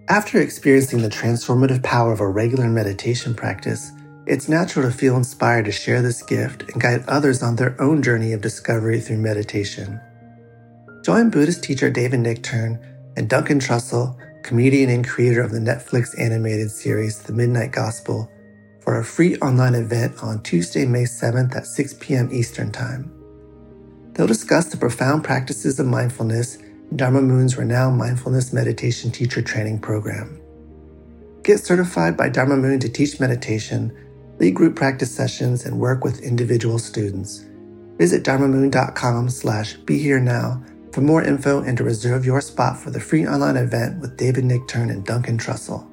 After experiencing the transformative power of a regular meditation practice, it's natural to feel inspired to share this gift and guide others on their own journey of discovery through meditation. Join Buddhist teacher David Nichtern and Duncan Trussell, comedian and creator of the Netflix animated series The Midnight Gospel, for a free online event on Tuesday, May 7th at 6 p.m. Eastern Time. They'll discuss the profound practices of mindfulness in Dharma Moon's renowned mindfulness meditation teacher training program. Get certified by Dharma Moon to teach meditation, lead group practice sessions, and work with individual students. Visit dharmamoon.com/beherenow for more info and to reserve your spot for the free online event with David Nichtern and Duncan Trussell.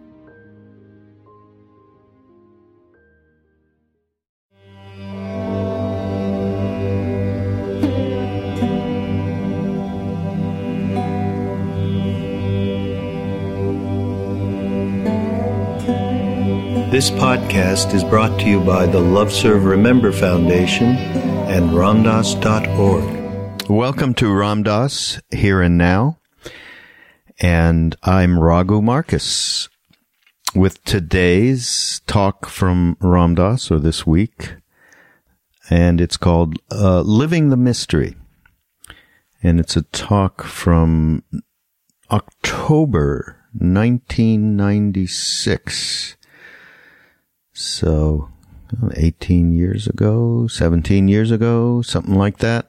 This podcast is brought to you by the Love Serve Remember Foundation and Ramdas.org. Welcome to Ramdas Here and Now, and I'm Raghu Marcus with today's talk from Ramdas, or this week, and it's called Living the Mystery, and it's a talk from October 1996. So, 18 years ago, 17 years ago, something like that.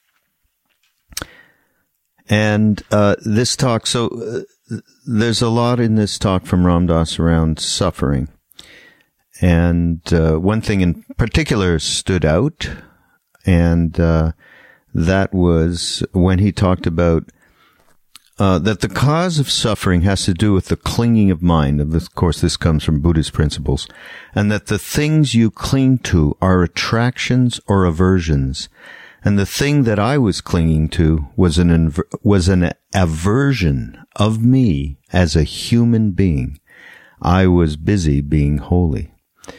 And this talk, there's a lot in this talk from Ram Dass around suffering. And one thing in particular stood out, and that was when he talked about that the cause of suffering has to do with the clinging of mind. Of course, this comes from Buddhist principles. And that the things you cling to are attractions or aversions. And the thing that I was clinging to was an aversion of me as a human being. I was busy being holy.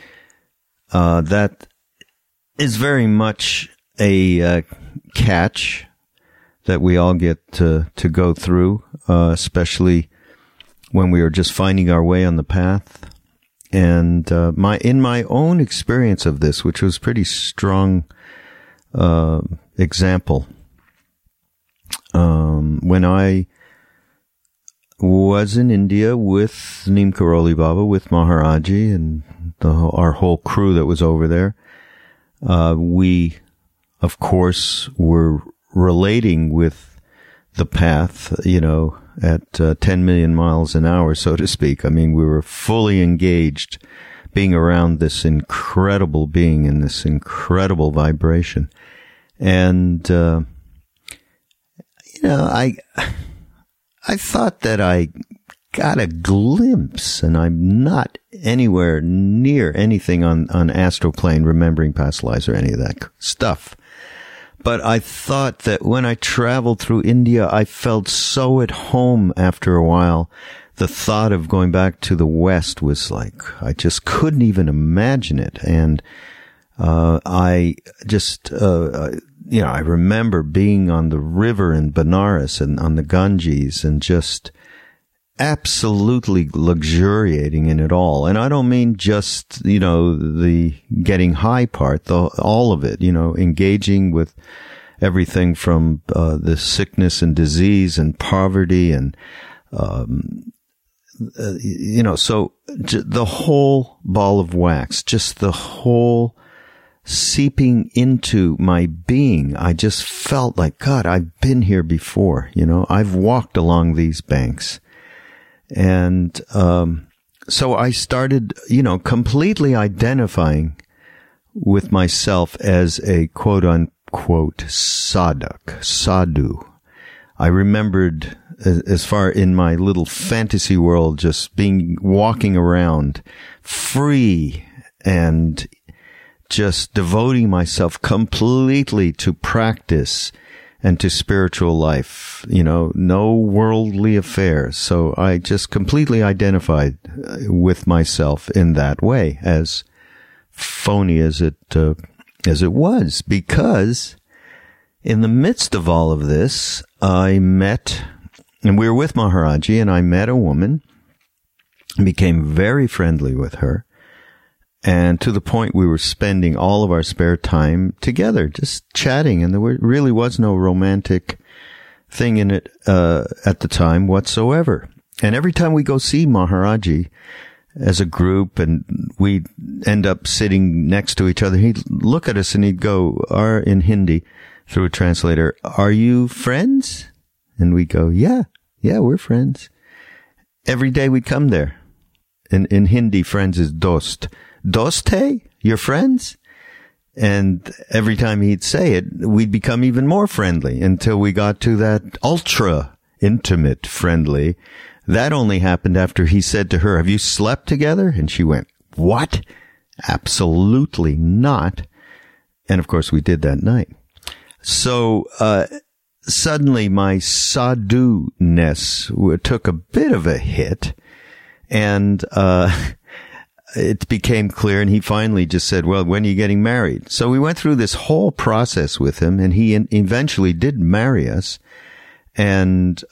That is very much a catch that we all get to go through, especially when we are just finding our way on the path. And in my own experience of this, which was pretty strong example, when I was in India with Neem Karoli Baba, with Maharaji and our whole crew that was over there, we, of course, were relating with the path, at 10 million miles an hour, so to speak. I mean, we were fully engaged being around this incredible being and this incredible vibration. And, I thought that I got a glimpse, and I'm not anywhere near anything on astral plane, remembering past lives or any of that stuff. But I thought that when I traveled through India, I felt so at home after a while. The thought of going back to the West was like, I just couldn't even imagine it. And I just, I remember being on the river in Benares and on the Ganges and just absolutely luxuriating in it all. And I don't mean just, the getting high part, all of it, engaging with everything from the sickness and disease and poverty and, so the whole ball of wax, just the whole seeping into my being. I just felt like, God, I've been here before, I've walked along these banks. And so I started, completely identifying with myself as a quote-unquote sadhu. I remembered, as far in my little fantasy world, just walking around free and just devoting myself completely to practice and to spiritual life, no worldly affairs. So I just completely identified with myself in that way, as phony as it was, because in the midst of all of this, I met, and we were with Maharaji, and I met a woman became very friendly with her. And to the point we were spending all of our spare time together, just chatting. And there really was no romantic thing in it at the time whatsoever. And every time we go see Maharaji as a group and we'd end up sitting next to each other, he'd look at us and he'd go, in Hindi, through a translator, "Are you friends?" And we'd go, yeah, we're friends. Every day we'd come there. In Hindi, friends is dost. Dost hai? You're friends? And every time he'd say it, we'd become even more friendly until we got to that ultra intimate friendly. That only happened after he said to her, "Have you slept together?" And she went, "What? Absolutely not." And of course we did that night. So, suddenly my sadhu-ness took a bit of a hit, and it became clear, and he finally just said, "Well, when are you getting married?" So we went through this whole process with him, and he eventually did marry us, and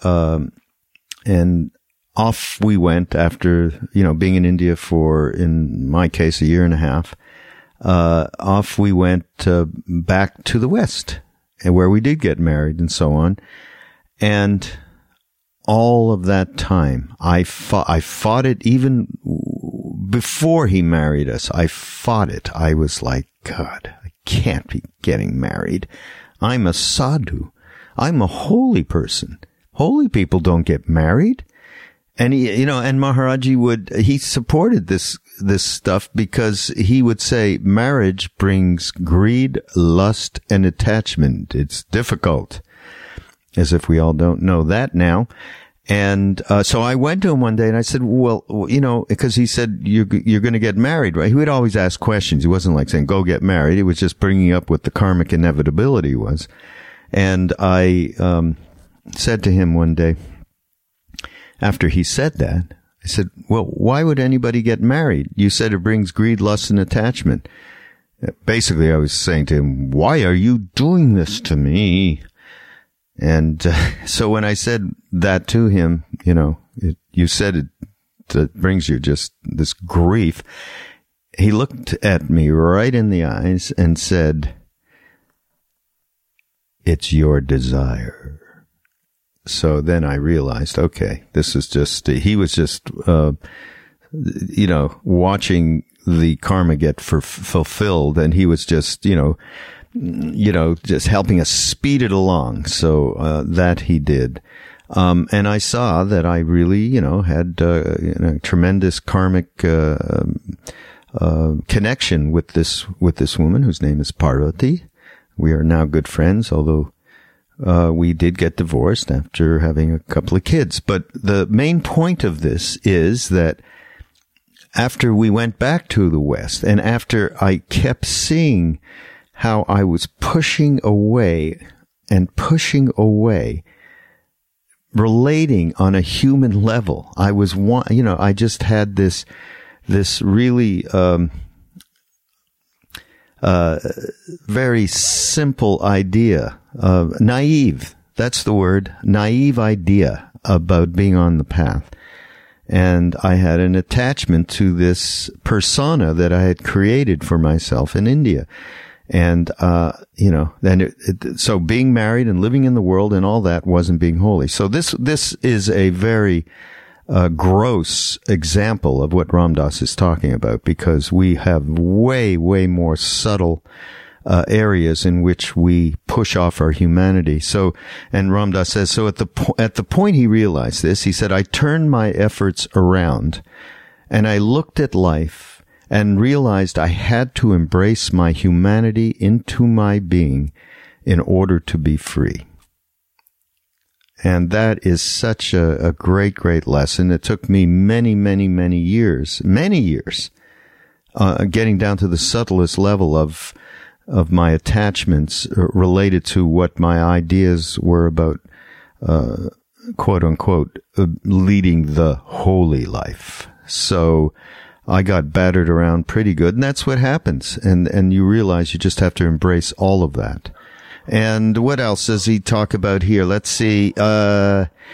off we went after, being in India for, in my case, a year and a half. Off we went back to the West, where we did get married and so on. And all of that time, I fought it even before he married us. I fought it. I was like, God, I can't be getting married. I'm a sadhu. I'm a holy person. Holy people don't get married. And and Maharaji he supported this stuff because he would say marriage brings greed, lust, and attachment. It's difficult. As if we all don't know that now. And so I went to him one day and I said, well, because he said, you're going to get married, right? He would always ask questions. He wasn't like saying, go get married. He was just bringing up what the karmic inevitability was. And I said to him one day, after he said that, I said, well, why would anybody get married? You said it brings greed, lust, and attachment. Basically, I was saying to him, why are you doing this to me? And so when I said that to him, you said it brings you just this grief. He looked at me right in the eyes and said, it's your desire. So then I realized, okay, this is just, he was just, watching the karma get fulfilled, and he was just, just helping us speed it along. So, that he did. And I saw that I really, had, tremendous karmic, connection with this woman whose name is Parvati. We are now good friends, although, we did get divorced after having a couple of kids. But the main point of this is that after we went back to the West, and after I kept seeing how I was pushing away, relating on a human level, I was I just had this really, very simple idea, naive. That's the word, naive idea about being on the path. And I had an attachment to this persona that I had created for myself in India. And, then so being married and living in the world and all that wasn't being holy. So this is a very, gross example of what Ram Dass is talking about, because we have way, way more subtle, areas in which we push off our humanity. So, and Ram Dass says, so at the point he realized this, he said, I turned my efforts around and I looked at life and realized I had to embrace my humanity into my being in order to be free. And that is such a great, great lesson. It took me many, many, many years, getting down to the subtlest level of my attachments related to what my ideas were about, quote unquote, leading the holy life. So I got battered around pretty good, and that's what happens. And you realize you just have to embrace all of that. And what else does he talk about here? Let's see.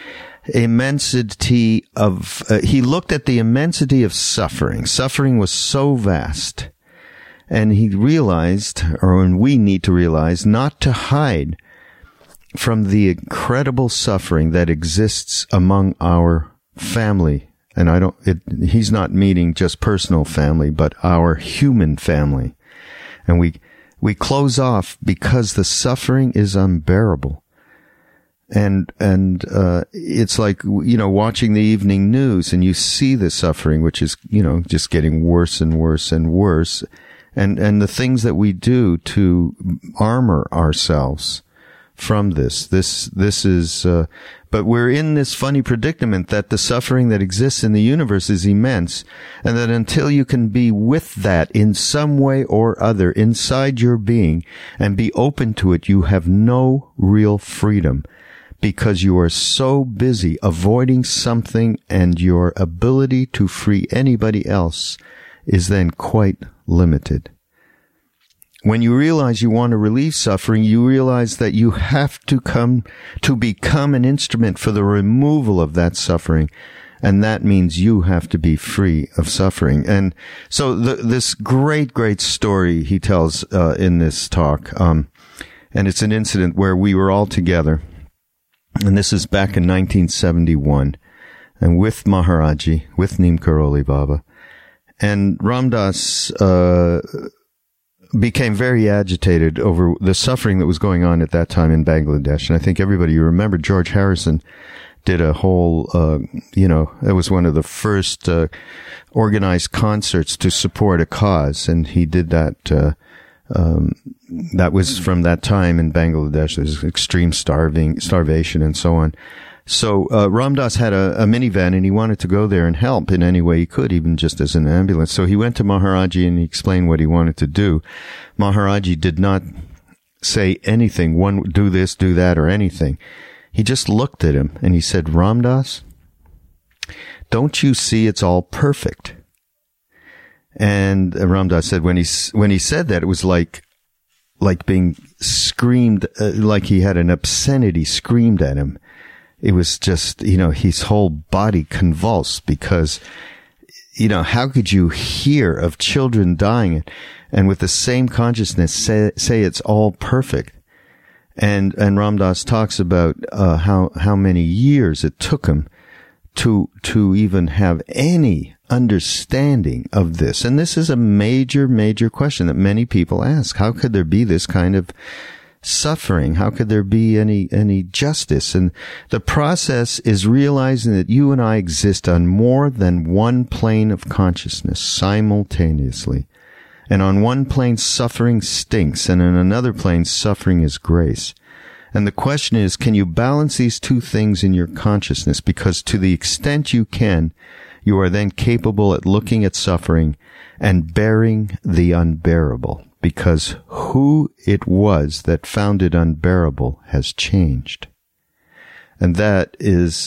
immensity of, he looked at the immensity of suffering. Suffering was so vast. And he realized, or we need to realize, not to hide from the incredible suffering that exists among our family. And he's not meaning just personal family, but our human family. And we close off because the suffering is unbearable. And it's like, watching the evening news, and you see the suffering, which is, just getting worse and worse and worse. And the things that we do to armor ourselves from this is, but we're in this funny predicament that the suffering that exists in the universe is immense, and that until you can be with that in some way or other inside your being and be open to it, you have no real freedom, because you are so busy avoiding something, and your ability to free anybody else is then quite limited. When you realize you want to relieve suffering, you realize that you have to become an instrument for the removal of that suffering. And that means you have to be free of suffering. And so this great, great story he tells, in this talk, and it's an incident where we were all together. And this is back in 1971, and with Maharaji, with Neem Karoli Baba. And Ram Dass, became very agitated over the suffering that was going on at that time in Bangladesh. And I think you remember George Harrison did a whole, it was one of the first, organized concerts to support a cause. And he did that, that was from that time in Bangladesh. There's extreme starvation and so on. So, Ram Dass had a minivan, and he wanted to go there and help in any way he could, even just as an ambulance. So he went to Maharaji and he explained what he wanted to do. Maharaji did not say anything, do this, do that, or anything. He just looked at him and he said, Ram Dass, don't you see it's all perfect? And Ram Dass said when he said that, it was like being screamed, like he had an obscenity screamed at him. It was just, his whole body convulsed, because, how could you hear of children dying and with the same consciousness say it's all perfect? And Ram Dass talks about, how many years it took him to even have any understanding of this. And this is a major, major question that many people ask. How could there be this kind of suffering? How could there be any justice? And the process is realizing that you and I exist on more than one plane of consciousness simultaneously. And on one plane, suffering stinks, and on another plane, suffering is grace. And the question is, can you balance these two things in your consciousness? Because to the extent you can, you are then capable at looking at suffering and bearing the unbearable. Because who it was that found it unbearable has changed. And that is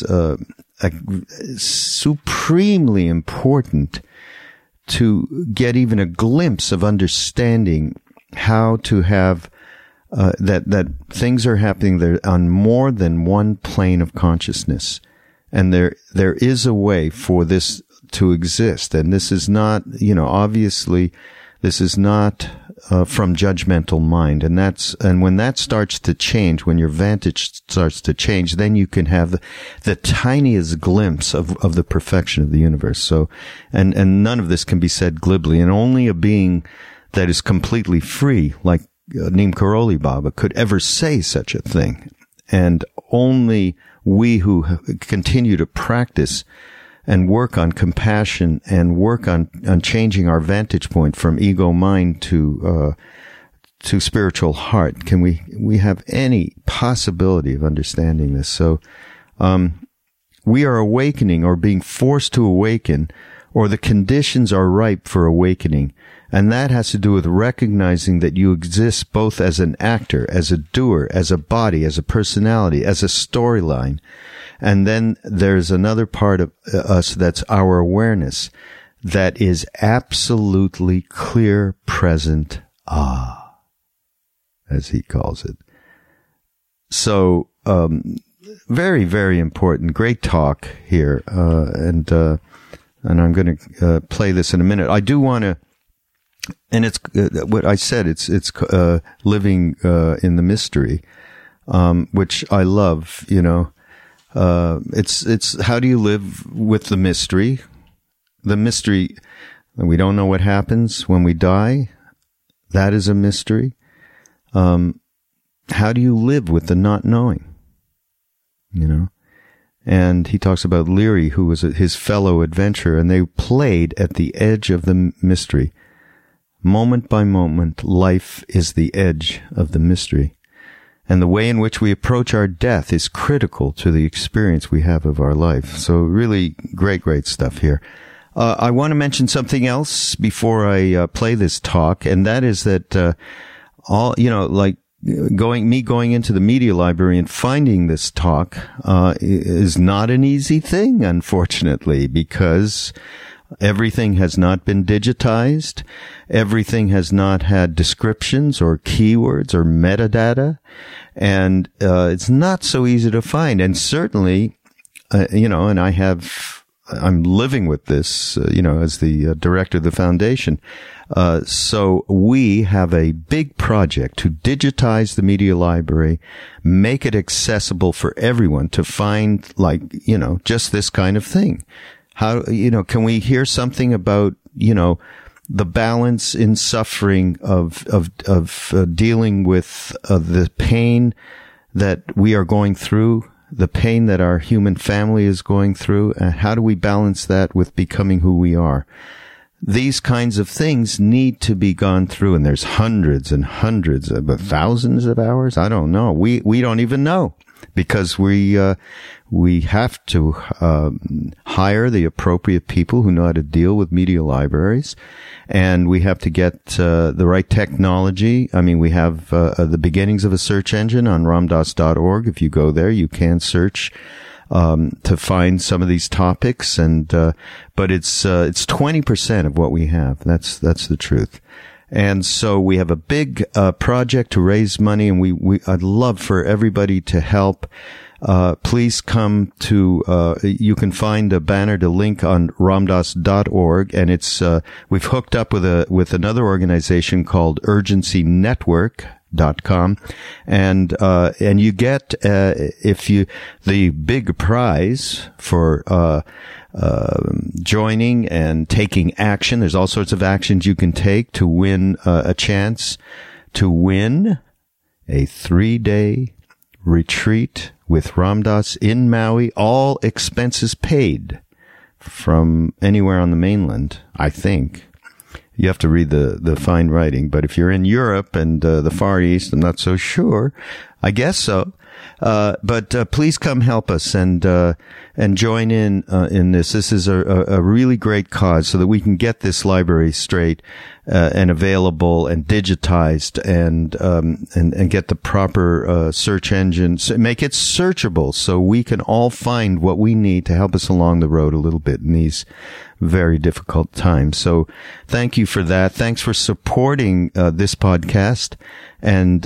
supremely important to get even a glimpse of understanding how to have that things are happening there on more than one plane of consciousness. And there is a way for this to exist. And this is not, obviously, this is not from judgmental mind. And when that starts to change, when your vantage starts to change, then you can have the tiniest glimpse of the perfection of the universe. So, and none of this can be said glibly, and only a being that is completely free, like Neem Karoli Baba, could ever say such a thing. And only we who continue to practice and work on compassion and work on changing our vantage point from ego mind to spiritual heart can we have any possibility of understanding this. So we are awakening, or being forced to awaken, or the conditions are ripe for awakening. And that has to do with recognizing that you exist both as an actor, as a doer, as a body, as a personality, as a storyline. And then there's another part of us that's our awareness that is absolutely clear, present, as he calls it. So, very, very important. Great talk here. And I'm going to play this in a minute. I do want to, and it's what I said, it's living in the mystery, which I love, you know. It's how do you live with the mystery? The mystery, we don't know what happens when we die. That is a mystery. How do you live with the not knowing? You know? And he talks about Leary, who was his fellow adventurer, and they played at the edge of the mystery. Moment by moment, life is the edge of the mystery. And the way in which we approach our death is critical to the experience we have of our life. So really great, great stuff here. I want to mention something else before I play this talk, and that is that going into the media library and finding this talk is not an easy thing, unfortunately, because everything has not been digitized. Everything has not had descriptions or keywords or metadata. And it's not so easy to find. And certainly, and I'm living with this, as the director of the foundation. So we have a big project to digitize the media library, make it accessible for everyone to find, just this kind of thing. How, can we hear something about, the balance in suffering of dealing with the pain that we are going through, the pain that our human family is going through, and how do we balance that with becoming who we are? These kinds of things need to be gone through, and there's hundreds and hundreds of thousands of hours. I don't know. We don't even know, because we have to hire the appropriate people who know how to deal with media libraries, and we have to get the right technology. I mean, we have the beginnings of a search engine on ramdas.org. If you go there, you can search to find some of these topics, and but it's 20% of what we have. That's the truth. And so we have a big project to raise money, and I'd love for everybody to help. Please come to, you can find a banner to link on ramdas.org, and it's, we've hooked up with another organization called urgencynetwork.com, and you get, the big prize for, joining and taking action. There's all sorts of actions you can take to win a chance to win a 3-day retreat with Ram Dass in Maui, all expenses paid, from anywhere on the mainland, I think. You have to read the fine writing, but if you're in Europe and the Far East, I'm not so sure. I guess so. But please come help us and join in this. This is a really great cause, so that we can get this library straight and available and digitized, and get the proper search engines, make it searchable, so we can all find what we need to help us along the road a little bit in these very difficult times. So thank you for that. Thanks for supporting this podcast. And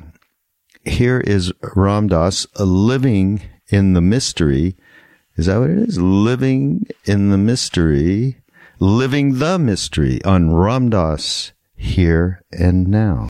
here is Ram Dass, living in the mystery. Is that what it is? Living in the mystery. Living the mystery on Ram Dass, Here and Now.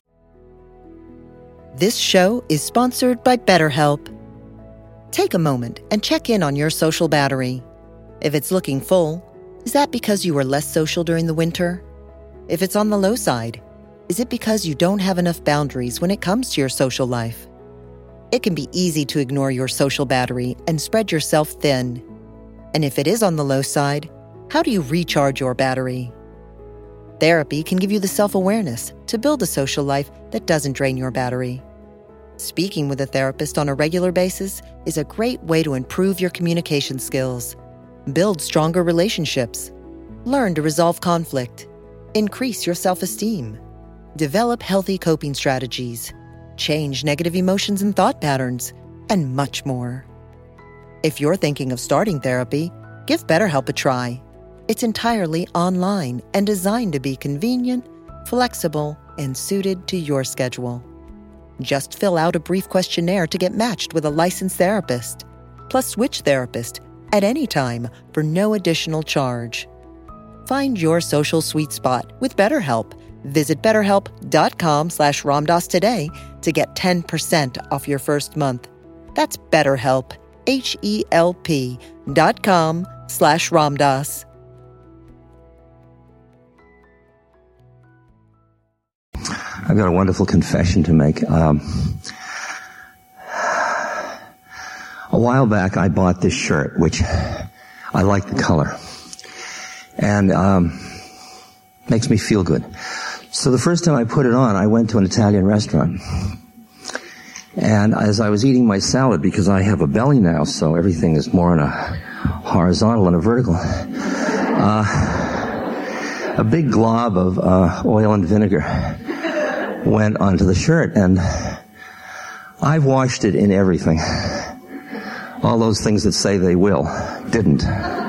This show is sponsored by BetterHelp. Take a moment and check in on your social battery. If it's looking full, is that because you were less social during the winter? If it's on the low side, is it because you don't have enough boundaries when it comes to your social life? It can be easy to ignore your social battery and spread yourself thin. And if it is on the low side, how do you recharge your battery? Therapy can give you the self-awareness to build a social life that doesn't drain your battery. Speaking with a therapist on a regular basis is a great way to improve your communication skills, build stronger relationships, learn to resolve conflict, increase your self-esteem, develop healthy coping strategies, change negative emotions and thought patterns, and much more. If you're thinking of starting therapy, give BetterHelp a try. It's entirely online and designed to be convenient, flexible, and suited to your schedule. Just fill out a brief questionnaire to get matched with a licensed therapist. Plus switch therapist at any time for no additional charge. Find your social sweet spot with BetterHelp. Visit BetterHelp.com/Ramdas today to get 10% off your first month. That's BetterHelp, HELP.com/Ramdas. I've got a wonderful confession to make. A while back, I bought this shirt, which I like the color, and makes me feel good. So the first time I put it on, I went to an Italian restaurant, and as I was eating my salad, because I have a belly now, so everything is more in a horizontal and a vertical, a big glob of oil and vinegar went onto the shirt, and I've washed it in everything. All those things that say they will, didn't.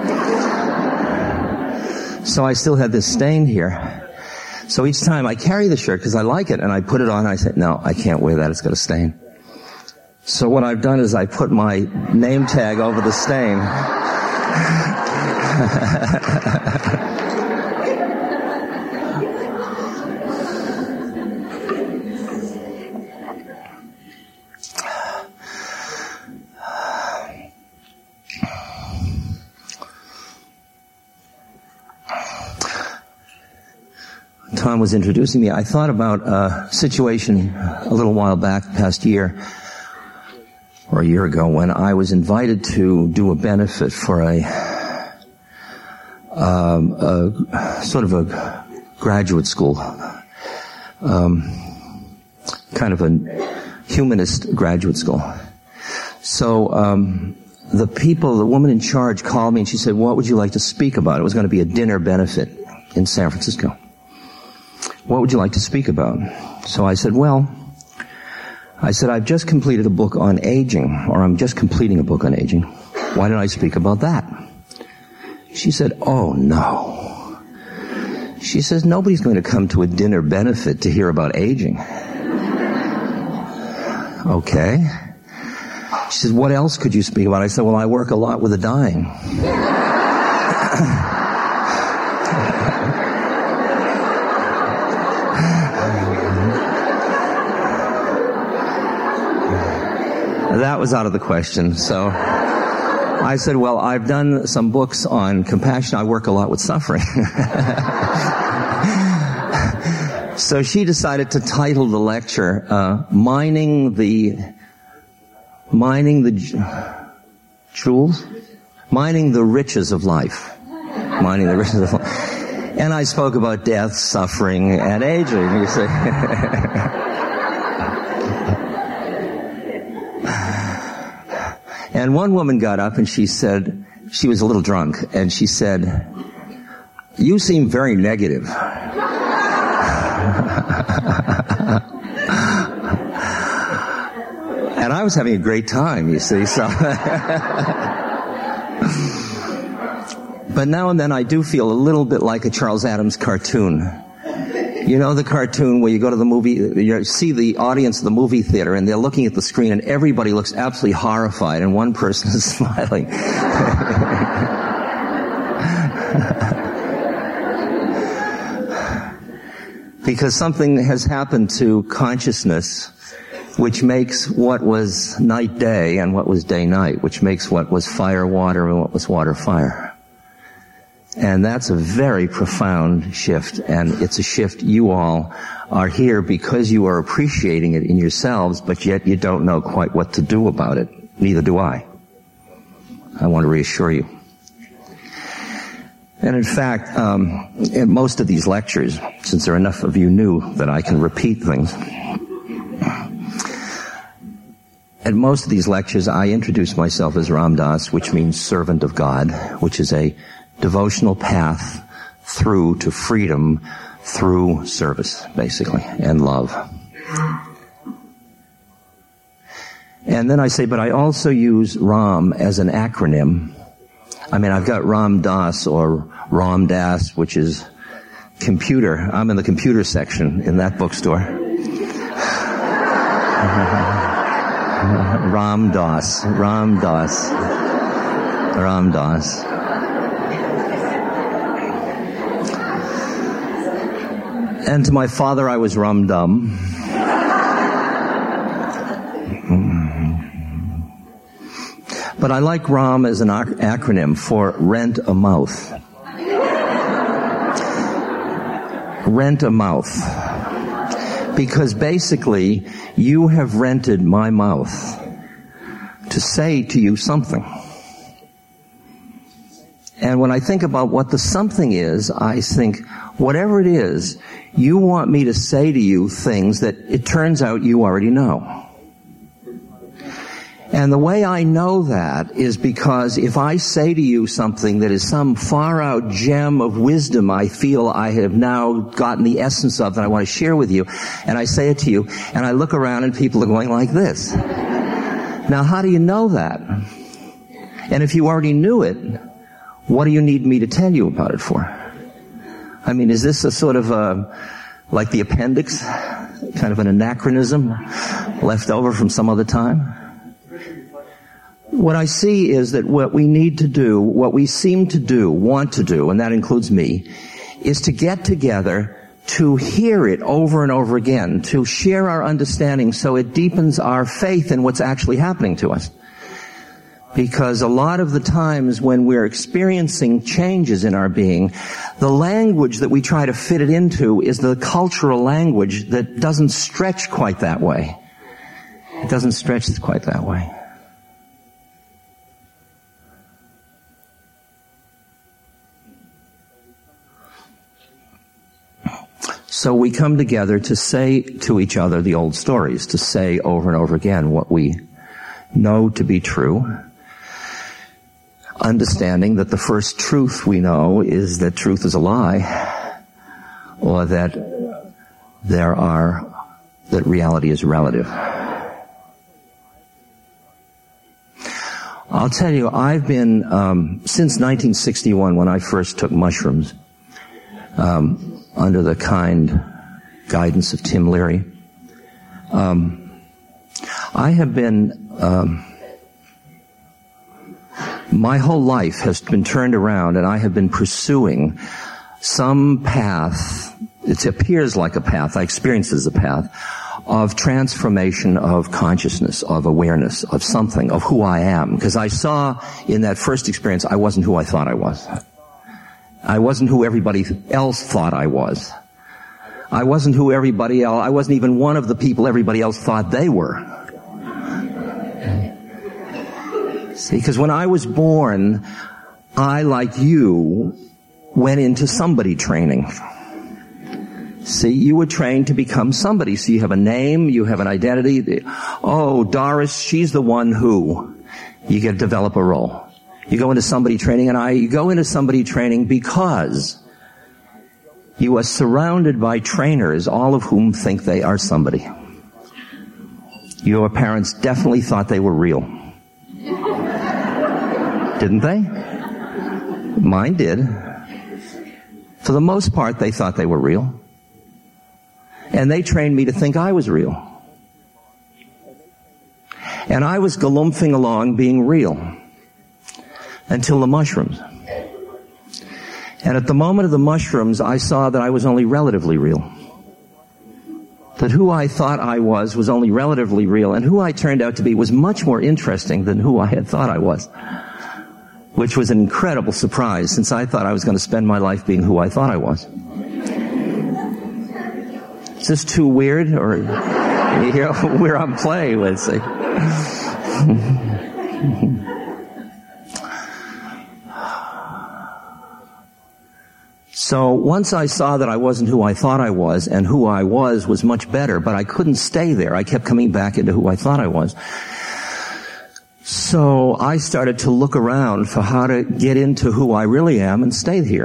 So I still had this stain here. So each time I carry the shirt because I like it, and I put it on, and I say, no, I can't wear that, it's got a stain. So what I've done is I put my name tag over the stain. Tom was introducing me, I thought about a situation a little while back, past year, or a year ago, when I was invited to do a benefit for a sort of a graduate school, kind of a humanist graduate school. So the woman in charge called me and she said, what would you like to speak about? It was going to be a dinner benefit in San Francisco. What would you like to speak about? So I said, I've just completed a book on aging, or I'm just completing a book on aging. Why don't I speak about that? She said, oh no. She says, nobody's going to come to a dinner benefit to hear about aging. Okay. She says, what else could you speak about? I said, well, I work a lot with the dying. That was out of the question. So I said, well, I've done some books on compassion. I work a lot with suffering. So she decided to title the lecture, Mining the Jewels? Mining the Riches of Life. Mining the Riches of Life. And I spoke about death, suffering, and aging, you see. And one woman got up and she said, she was a little drunk, and she said, you seem very negative. And I was having a great time, you see, so. But now and then I do feel a little bit like a Charles Addams cartoon. You know the cartoon where you go to the movie, you see the audience of the movie theater, and they're looking at the screen, and everybody looks absolutely horrified, and one person is smiling. Because something has happened to consciousness which makes what was night day and what was day night, which makes what was fire water and what was water fire. And that's a very profound shift, and it's a shift you all are here because you are appreciating it in yourselves, but yet you don't know quite what to do about it. Neither do I. I want to reassure you. And in fact, in most of these lectures, since there are enough of you new that I can repeat things, at most of these lectures I introduce myself as Ram Dass, which means servant of God, which is a devotional path through to freedom through service, basically, and love. And then I say, but I also use Ram as an acronym. I mean, I've got Ram Dass or Ram Dass, which is computer. I'm in the computer section in that bookstore. Ram Dass. And to my father, I was Rum Dum. But I like Ram as an acronym for rent a mouth. Rent a mouth. Because basically, you have rented my mouth to say to you something. And when I think about what the something is, I think, whatever it is, you want me to say to you things that it turns out you already know. And the way I know that is because if I say to you something that is some far-out gem of wisdom I feel I have now gotten the essence of that I want to share with you, and I say it to you, and I look around and people are going like this. Now, how do you know that? And if you already knew it, what do you need me to tell you about it for? I mean, is this a sort of like the appendix, kind of an anachronism left over from some other time? What I see is that what we need to do, what we seem to do, want to do, and that includes me, is to get together to hear it over and over again, to share our understanding so it deepens our faith in what's actually happening to us. Because a lot of the times when we're experiencing changes in our being, the language that we try to fit it into is the cultural language that doesn't stretch quite that way. It doesn't stretch quite that way. So we come together to say to each other the old stories, to say over and over again what we know to be true, understanding that the first truth we know is that truth is a lie, or that that reality is relative. I'll tell you, I've been, since 1961 when I first took mushrooms, under the kind guidance of Tim Leary, I have been, my whole life has been turned around and I have been pursuing some path, it appears like a path, I experience it as a path, of transformation of consciousness, of awareness, of something, of who I am. Because I saw in that first experience I wasn't who I thought I was. I wasn't who everybody else thought I was. I wasn't who everybody else, I wasn't even one of the people everybody else thought they were. See, because when I was born, I, like you, went into somebody training. See, you were trained to become somebody. So you have a name, you have an identity. Oh, Doris, she's the one who. You get to develop a role. You go into somebody training, and you go into somebody training because you are surrounded by trainers, all of whom think they are somebody. Your parents definitely thought they were real. Didn't they? Mine did. For the most part, they thought they were real. And they trained me to think I was real. And I was galumphing along being real until the mushrooms. And at the moment of the mushrooms, I saw that I was only relatively real. That who I thought I was only relatively real, and who I turned out to be was much more interesting than who I had thought I was. Which was an incredible surprise, since I thought I was going to spend my life being who I thought I was. Is this too weird? Or you hear where I'm playing, let's say. So once I saw that I wasn't who I thought I was, and who I was much better, but I couldn't stay there. I kept coming back into who I thought I was. So I started to look around for how to get into who I really am and stay here.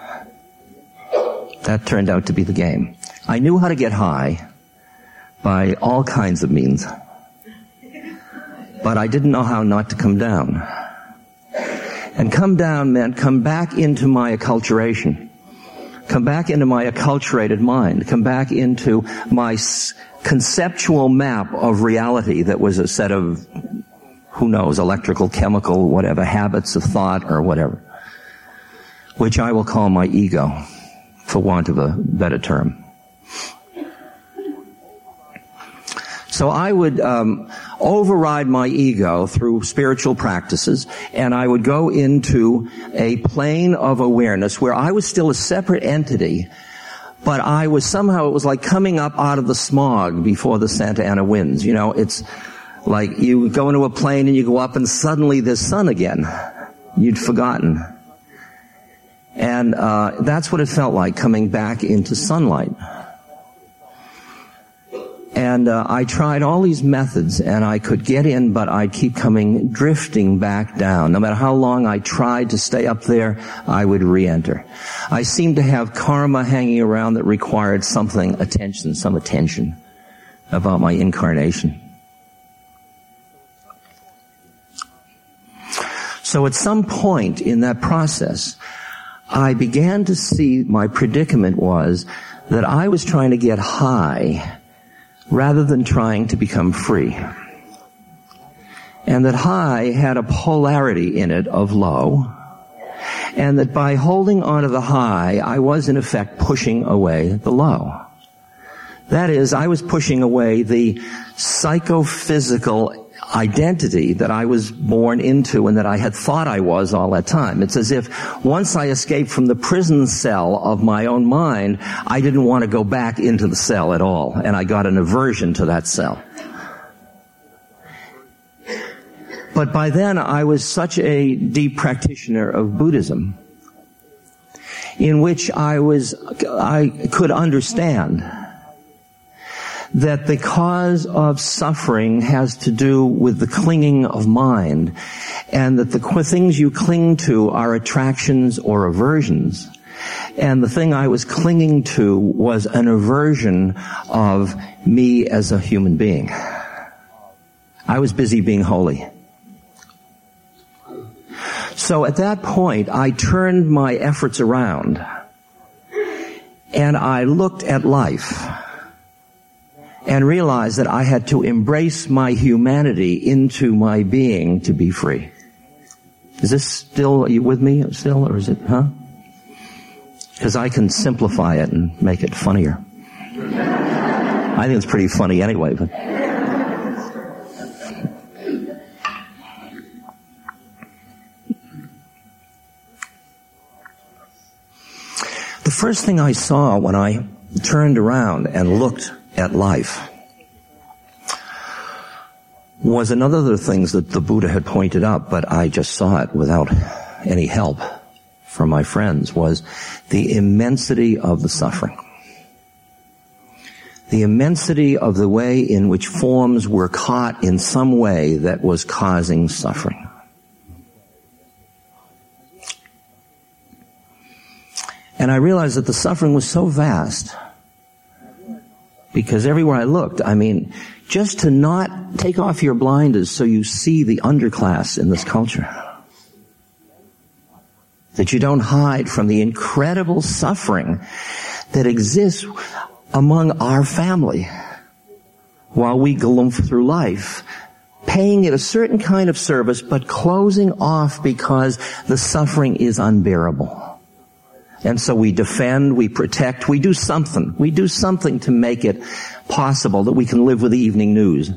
That turned out to be the game. I knew how to get high by all kinds of means. But I didn't know how not to come down. And come down meant come back into my acculturation. come back into my acculturated mind, come back into my conceptual map of reality that was a set of, who knows, electrical, chemical, whatever, habits of thought or whatever, which I will call my ego, for want of a better term. So I would override my ego through spiritual practices, and I would go into a plane of awareness where I was still a separate entity, but I was somehow, it was like coming up out of the smog before the Santa Ana winds. You know, it's like you go into a plane and you go up and suddenly there's sun again. You'd forgotten. And that's what it felt like, coming back into sunlight. And I tried all these methods, and I could get in, but I'd keep drifting back down. No matter how long I tried to stay up there, I would re-enter. I seemed to have karma hanging around that required some attention about my incarnation. So at some point in that process, I began to see my predicament was that I was trying to get high rather than trying to become free. And that high had a polarity in it of low, and that by holding on to the high, I was in effect pushing away the low. That is, I was pushing away the psychophysical identity that I was born into and that I had thought I was all that time. It's as if once I escaped from the prison cell of my own mind, I didn't want to go back into the cell at all, and I got an aversion to that cell. But by then, I was such a deep practitioner of Buddhism, in which I could understand that the cause of suffering has to do with the clinging of mind, and that the things you cling to are attractions or aversions. And the thing I was clinging to was an aversion of me as a human being. I was busy being holy. So at that point, I turned my efforts around, and I looked at life and realized that I had to embrace my humanity into my being to be free. Is this still, are you with me still, or is it, Because I can simplify it and make it funnier. I think it's pretty funny anyway, but. The first thing I saw when I turned around and looked at life was another of the things that the Buddha had pointed out, but I just saw it without any help from my friends, was the immensity of the suffering. The immensity of the way in which forms were caught in some way that was causing suffering. And I realized that the suffering was so vast, because everywhere I looked, just to not take off your blinders so you see the underclass in this culture. That you don't hide from the incredible suffering that exists among our family while we galump through life, paying it a certain kind of service, but closing off because the suffering is unbearable. And so we defend, we protect, we do something. We do something to make it possible that we can live with the evening news.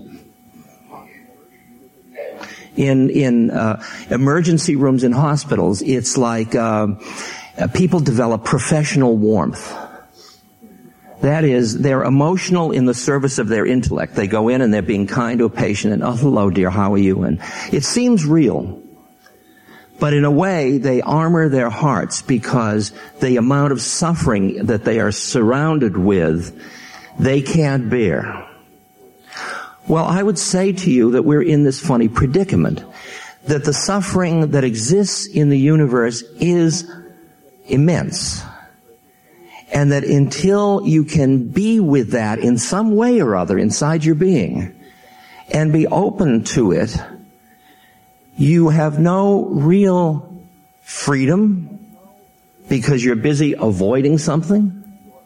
In emergency rooms in hospitals, it's like people develop professional warmth. That is, they're emotional in the service of their intellect. They go in and they're being kind to a patient and, oh, hello, dear, how are you? And it seems real. But in a way, they armor their hearts because the amount of suffering that they are surrounded with, they can't bear. Well, I would say to you that we're in this funny predicament, that the suffering that exists in the universe is immense. And that until you can be with that in some way or other inside your being and be open to it, you have no real freedom, because you're busy avoiding something,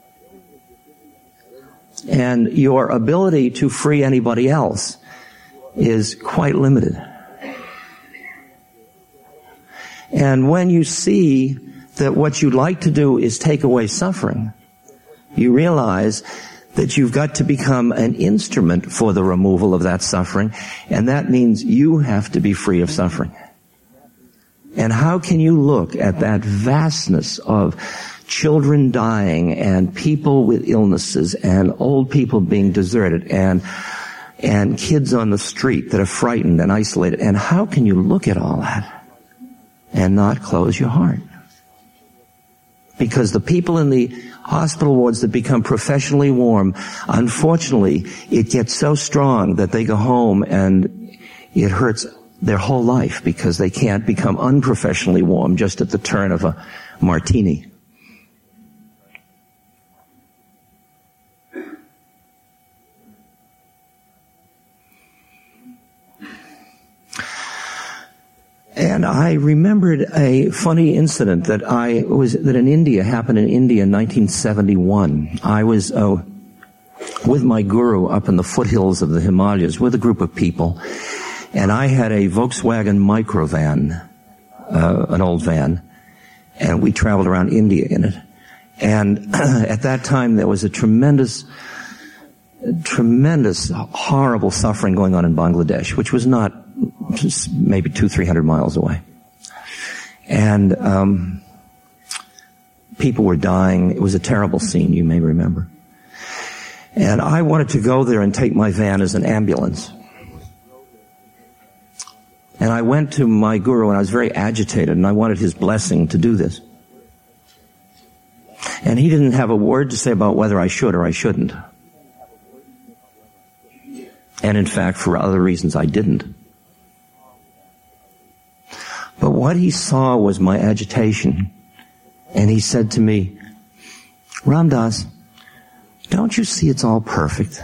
and your ability to free anybody else is quite limited. And when you see that what you'd like to do is take away suffering, you realize that you've got to become an instrument for the removal of that suffering, and that means you have to be free of suffering. And how can you look at that vastness of children dying and people with illnesses and old people being deserted and kids on the street that are frightened and isolated, and how can you look at all that and not close your heart? Because the people in the hospital wards that become professionally warm, unfortunately, it gets so strong that they go home and it hurts their whole life because they can't become unprofessionally warm just at the turn of a martini. And I remembered a funny incident that in India, happened in India in 1971. I was with my guru up in the foothills of the Himalayas with a group of people, and I had a Volkswagen microvan, an old van, and we traveled around India in it. And at that time there was a tremendous, horrible suffering going on in Bangladesh, which was not maybe 200-300 miles away. And people were dying. It was a terrible scene, you may remember. And I wanted to go there and take my van as an ambulance. And I went to my guru, and I was very agitated, and I wanted his blessing to do this. And he didn't have a word to say about whether I should or I shouldn't. And in fact, for other reasons, I didn't. But what he saw was my agitation. And he said to me, "Ram Dass, don't you see it's all perfect?"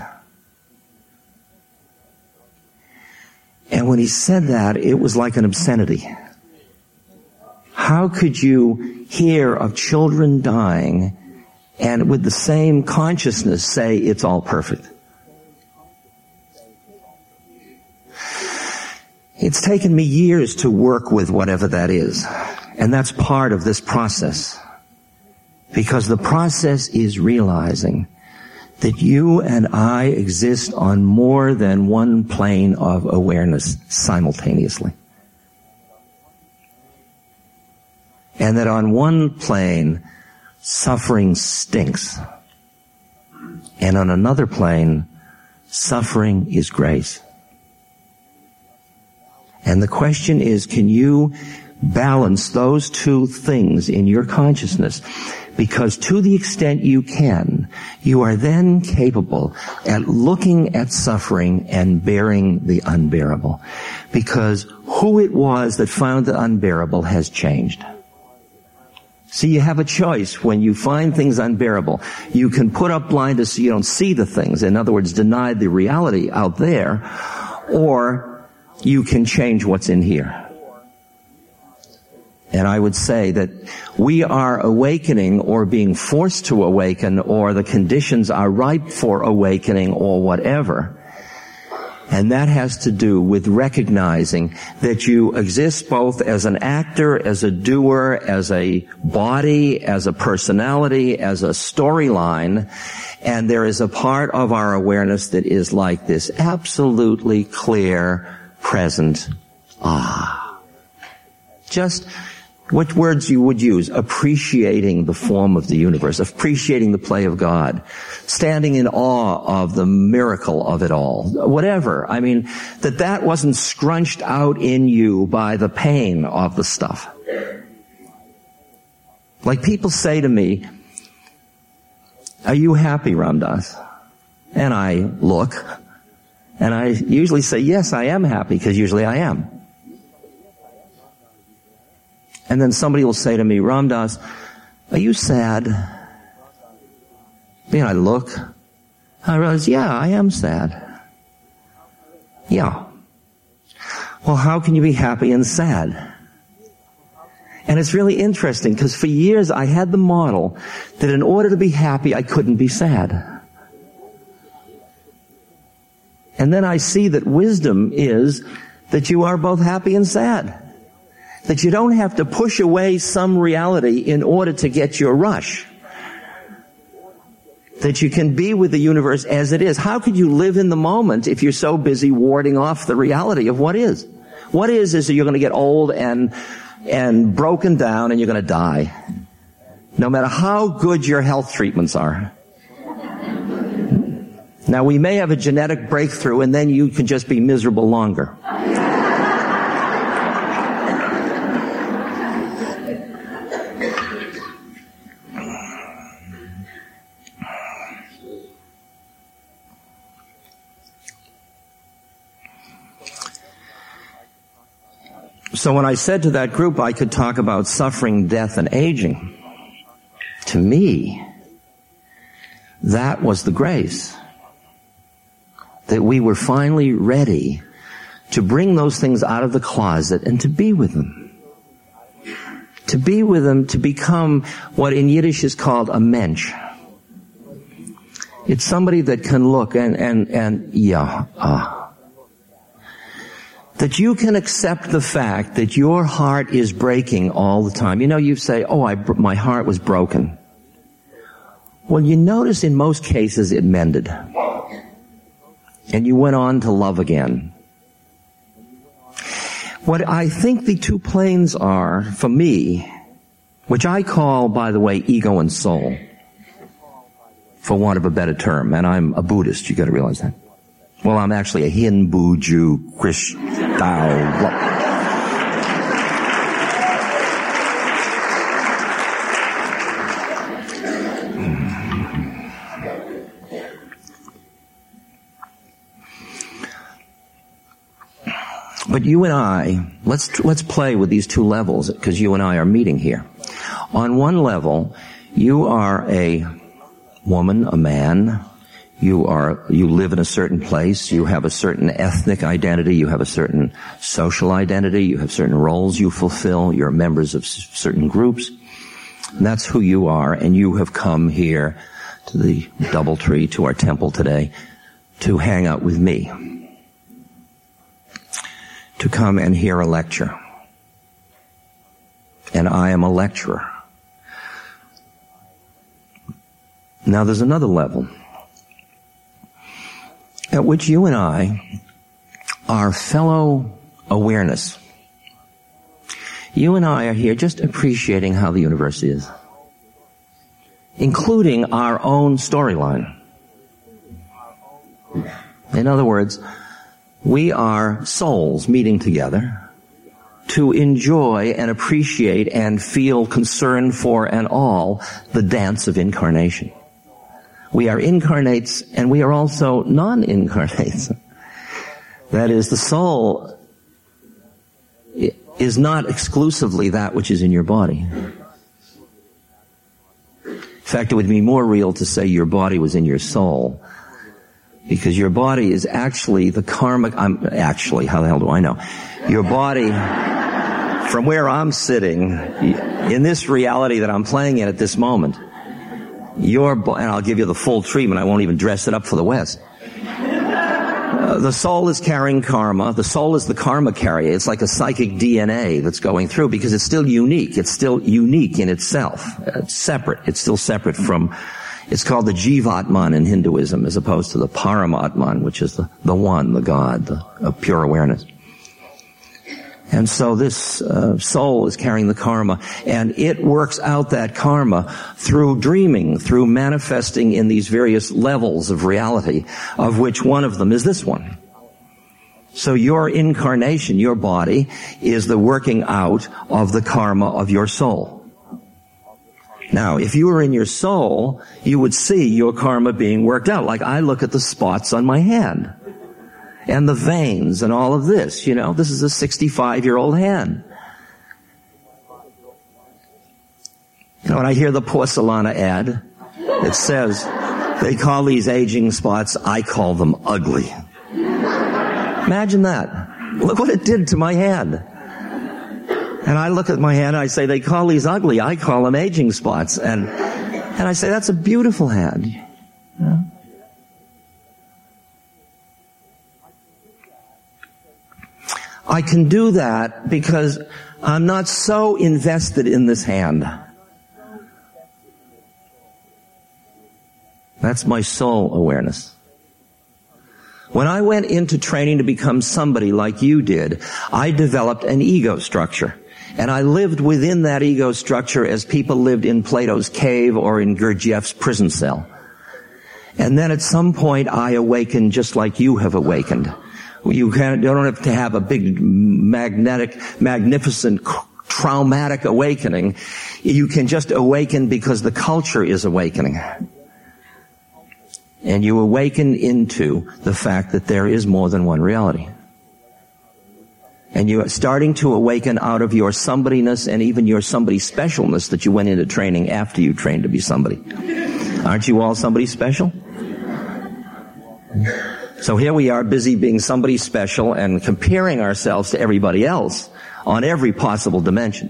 And when he said that, it was like an obscenity. How could you hear of children dying and with the same consciousness say it's all perfect? It's taken me years to work with whatever that is. And that's part of this process. Because the process is realizing that you and I exist on more than one plane of awareness simultaneously. And that on one plane, suffering stinks. And on another plane, suffering is grace. And the question is, can you balance those two things in your consciousness? Because to the extent you can, you are then capable at looking at suffering and bearing the unbearable. Because who it was that found the unbearable has changed. See, you have a choice when you find things unbearable. You can put up blinders so you don't see the things. In other words, deny the reality out there. Or you can change what's in here. And I would say that we are awakening or being forced to awaken, or the conditions are ripe for awakening, or whatever. And that has to do with recognizing that you exist both as an actor, as a doer, as a body, as a personality, as a storyline. And there is a part of our awareness that is like this absolutely clear, present, just what words you would use? Appreciating the form of the universe, appreciating the play of God, standing in awe of the miracle of it all, whatever. I mean, that wasn't scrunched out in you by the pain of the stuff. Like people say to me, "Are you happy, Ram Dass?" And I look, and I usually say, "Yes, I am happy," because usually I am. And then somebody will say to me, "Ram Dass, are you sad?" And I look, I realize, yeah, I am sad. Yeah. Well, how can you be happy and sad? And it's really interesting because for years I had the model that in order to be happy, I couldn't be sad. And then I see that wisdom is that you are both happy and sad. That you don't have to push away some reality in order to get your rush. That you can be with the universe as it is. How could you live in the moment if you're so busy warding off the reality of what is? What is that you're going to get old and broken down and you're going to die. No matter how good your health treatments are. Now, we may have a genetic breakthrough and then you can just be miserable longer. So when I said to that group I could talk about suffering, death, and aging, to me, that was the grace. That we were finally ready to bring those things out of the closet and to be with them. To be with them, to become what in Yiddish is called a mensch. It's somebody that can look that you can accept the fact that your heart is breaking all the time. You know, you say, my heart was broken. Well, you notice in most cases it mended. And you went on to love again. What I think the two planes are, for me, which I call, by the way, ego and soul, for want of a better term, and I'm a Buddhist, you gotta realize that. Well, I'm actually a Hindu, Jew, Christian, Tao. But you and I, let's play with these two levels, because you and I are meeting here. On one level, you are a woman, a man. You live in a certain place, you have a certain ethnic identity, you have a certain social identity, you have certain roles you fulfill, you're members of certain groups. And that's who you are, and you have come here to the Doubletree, to our temple today, to hang out with me. To come and hear a lecture. And I am a lecturer. Now there's another level at which you and I are fellow awareness. You and I are here just appreciating how the universe is, including our own storyline. In other words, we are souls meeting together to enjoy and appreciate and feel concern for and all the dance of incarnation. We are incarnates and we are also non-incarnates. That is, the soul is not exclusively that which is in your body. In fact, it would be more real to say your body was in your soul, because your body is actually the karmic, how the hell do I know? Your body, from where I'm sitting, in this reality that I'm playing in at this moment, and I'll give you the full treatment, I won't even dress it up for the West. The soul is carrying karma. The soul is the karma carrier. It's like a psychic DNA that's going through, because it's still unique. It's still unique in itself. It's separate. It's still separate from, it's called the Jivatman in Hinduism, as opposed to the Paramatman, which is the one, the God, the pure awareness. And so this soul is carrying the karma, and it works out that karma through dreaming, through manifesting in these various levels of reality, of which one of them is this one. So your incarnation, your body, is the working out of the karma of your soul. Now, if you were in your soul, you would see your karma being worked out. Like I look at the spots on my hand. And the veins and all of this, this is a 65-year-old hand. When I hear the Porcelana ad, it says, they call these aging spots, I call them ugly. Imagine that. Look what it did to my hand. And I look at my hand and I say, they call these ugly. I call them aging spots. And I say, that's a beautiful hand. Yeah. I can do that because I'm not so invested in this hand. That's my soul awareness. When I went into training to become somebody like you did, I developed an ego structure. And I lived within that ego structure as people lived in Plato's cave or in Gurdjieff's prison cell. And then at some point I awakened just like you have awakened. You don't have to have a big, magnificent, traumatic awakening. You can just awaken because the culture is awakening. And you awaken into the fact that there is more than one reality. And you are starting to awaken out of your somebodyness and even your somebody specialness that you went into training after you trained to be somebody. Aren't you all somebody special? So here we are busy being somebody special and comparing ourselves to everybody else on every possible dimension.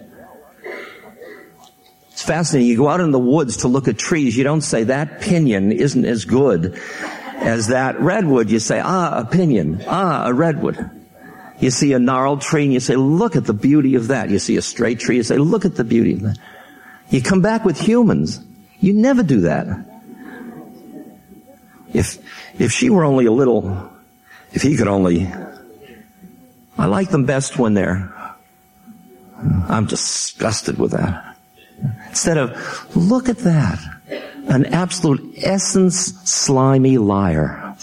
It's fascinating. You go out in the woods to look at trees. You don't say, that pinyon isn't as good as that redwood. You say, a pinyon. A redwood. You see a gnarled tree and you say, look at the beauty of that. You see a straight tree, you say, look at the beauty of that. You come back with humans. You never do that. If she were only a little, if he could only, I like them best when I'm disgusted with that. Instead of, look at that. An absolute essence slimy liar.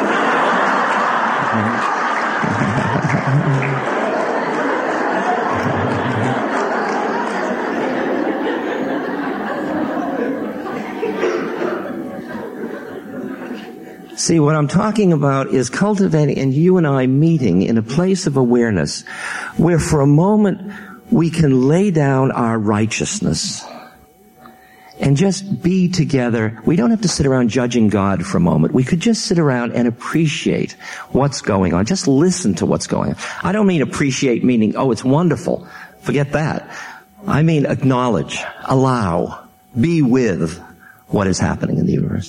See, what I'm talking about is cultivating and you and I meeting in a place of awareness where for a moment we can lay down our righteousness and just be together. We don't have to sit around judging God for a moment. We could just sit around and appreciate what's going on. Just listen to what's going on. I don't mean appreciate meaning, oh, it's wonderful. Forget that. I mean acknowledge, allow, be with what is happening in the universe.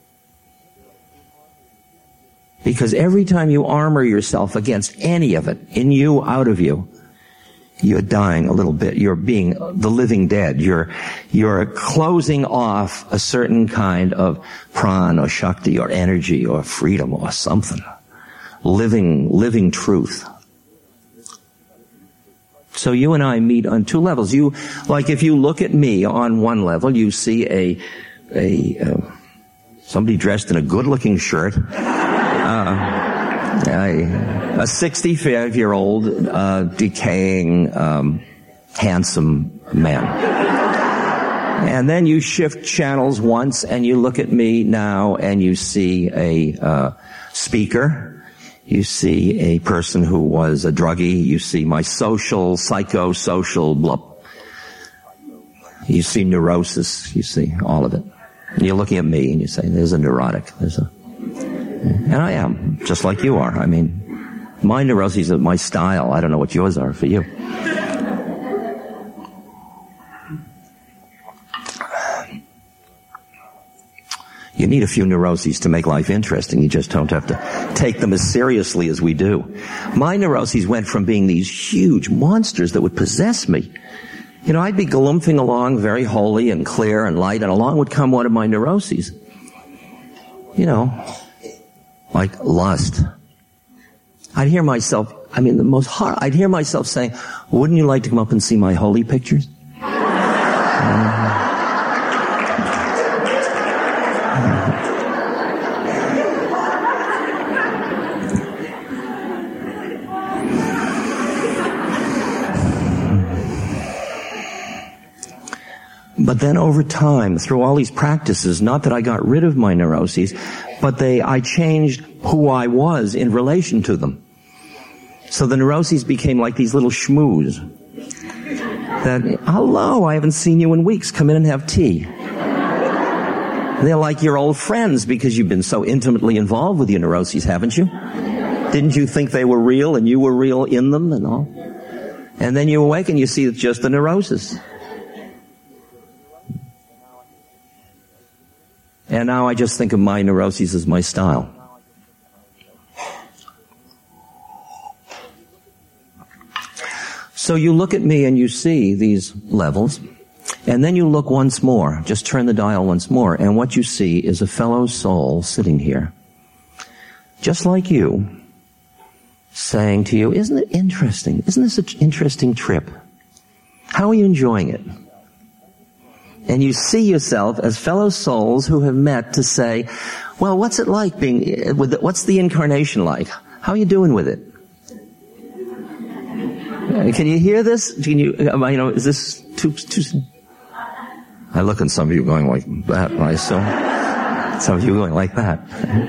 Because every time you armor yourself against any of it, in you, out of you, you're dying a little bit. You're being the living dead. You're closing off a certain kind of prana or shakti or energy or freedom or something. Living truth. So you and I meet on two levels. If you look at me on one level, you see somebody dressed in a good-looking shirt. A 65-year-old, decaying, handsome man. And then you shift channels once and you look at me now and you see a speaker. You see a person who was a druggie. You see my psychosocial blah. You see neurosis. You see all of it. And you're looking at me and you say, there's a neurotic. And I am, just like you are. I mean, my neuroses are my style. I don't know what yours are for you. You need a few neuroses to make life interesting. You just don't have to take them as seriously as we do. My neuroses went from being these huge monsters that would possess me. You know, I'd be galumphing along very holy and clear and light, and along would come one of my neuroses. You know, like lust. I'd hear myself, I'd hear myself saying, wouldn't you like to come up and see my holy pictures? But then over time, through all these practices, not that I got rid of my neuroses, but I changed who I was in relation to them. So the neuroses became like these little schmoos. That, hello, I haven't seen you in weeks, come in and have tea. They're like your old friends because you've been so intimately involved with your neuroses, haven't you? Didn't you think they were real and you were real in them and all? And then you awake and you see it's just the neurosis. And now I just think of my neuroses as my style. So you look at me and you see these levels, and then you look once more, just turn the dial once more, and what you see is a fellow soul sitting here, just like you, saying to you, isn't it interesting? Isn't this an interesting trip? How are you enjoying it? And you see yourself as fellow souls who have met to say, well, what's it like being, what's the incarnation like? How are you doing with it? Can you hear this? Can you know, is this too? I look at some of you going like that, right? So some of you going like that.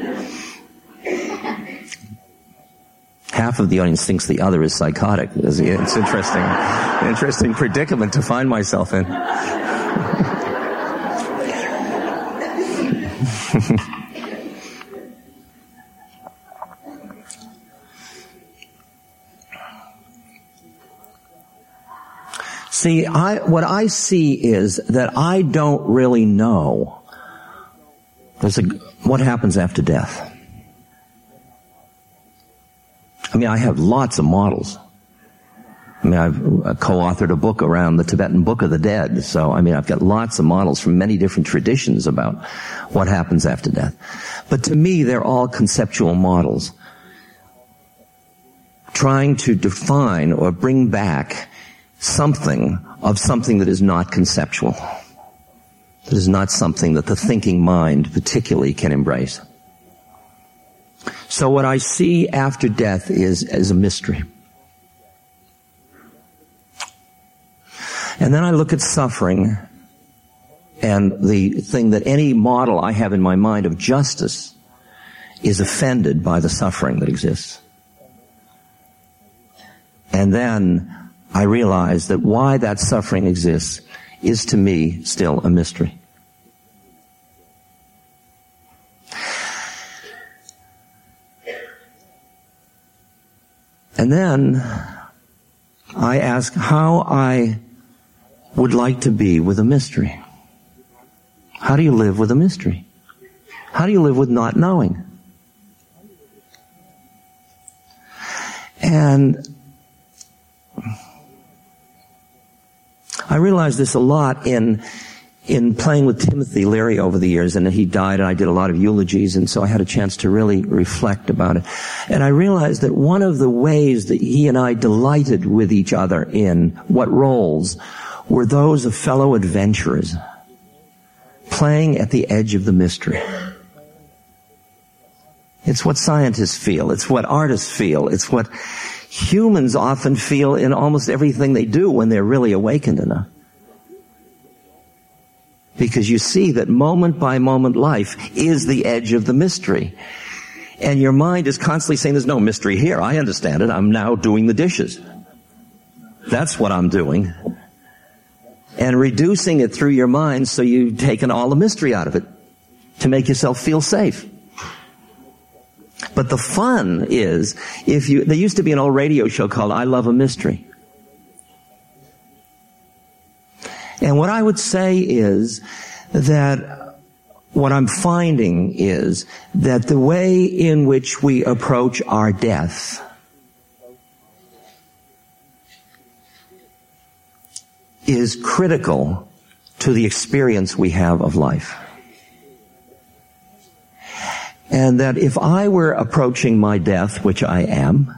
Half of the audience thinks the other is psychotic. It's interesting. An interesting predicament to find myself in. See, what I see is that I don't really know what happens after death. I mean, I have lots of models. I mean, I've co-authored a book around the Tibetan Book of the Dead. So, I mean, I've got lots of models from many different traditions about what happens after death. But to me, they're all conceptual models, trying to define or bring back something that is not conceptual, that is not something that the thinking mind particularly can embrace. So what I see after death is a mystery. And then I look at suffering, and the thing that any model I have in my mind of justice is offended by the suffering that exists. And then I realize that why that suffering exists is to me still a mystery. And then I ask how I would like to be with a mystery. How do you live with a mystery? How do you live with not knowing? And I realized this a lot in playing with Timothy Leary over the years, and he died, and I did a lot of eulogies, and so I had a chance to really reflect about it. And I realized that one of the ways that he and I delighted with each other in what roles were those of fellow adventurers, playing at the edge of the mystery. It's what scientists feel. It's what artists feel. It's what humans often feel in almost everything they do when they're really awakened enough. Because you see that moment by moment life is the edge of the mystery. And your mind is constantly saying, there's no mystery here. I understand it. I'm now doing the dishes. That's what I'm doing. And reducing it through your mind so you've taken all the mystery out of it to make yourself feel safe. But the fun is, there used to be an old radio show called I Love a Mystery. And what I would say is that what I'm finding is that the way in which we approach our death is critical to the experience we have of life. And that if I were approaching my death, which I am,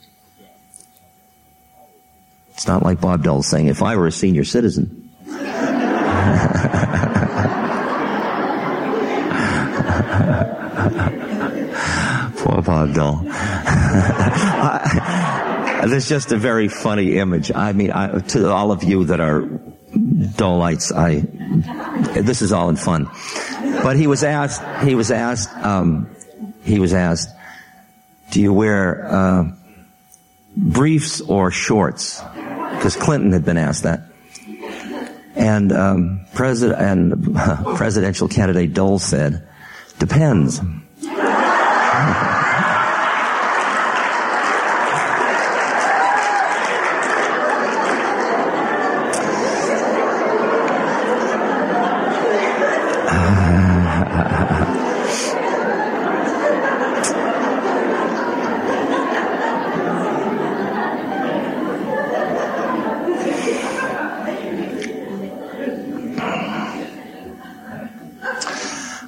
it's not like Bob Dole saying, if I were a senior citizen. Poor Bob Dole. There's just a very funny image. I mean, to all of you that are Doleites, this is all in fun. But he was asked, do you wear briefs or shorts? Because Clinton had been asked that. And presidential candidate Dole said, depends.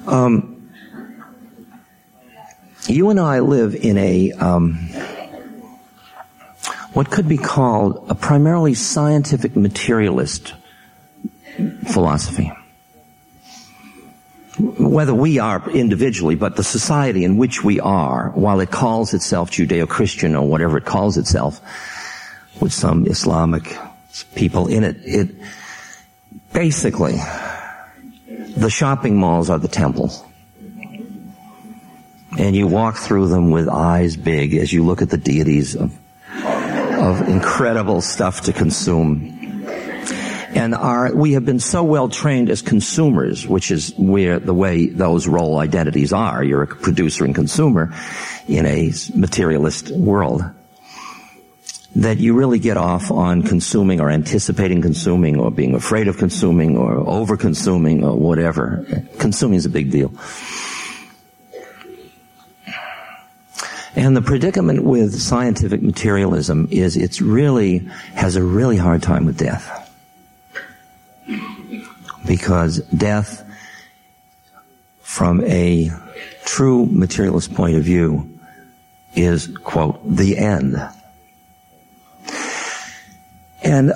You and I live in a what could be called a primarily scientific materialist philosophy. Whether we are individually, but the society in which we are, while it calls itself Judeo-Christian or whatever it calls itself, with some Islamic people in it, it basically, the shopping malls are the temple. And you walk through them with eyes big as you look at the deities of incredible stuff to consume. And we have been so well trained as consumers, which is where the way those role identities are. You're a producer and consumer in a materialist world, that you really get off on consuming or anticipating consuming or being afraid of consuming or over-consuming or whatever. Consuming is a big deal. And the predicament with scientific materialism is it really has a really hard time with death. Because death, from a true materialist point of view, is, quote, the end. And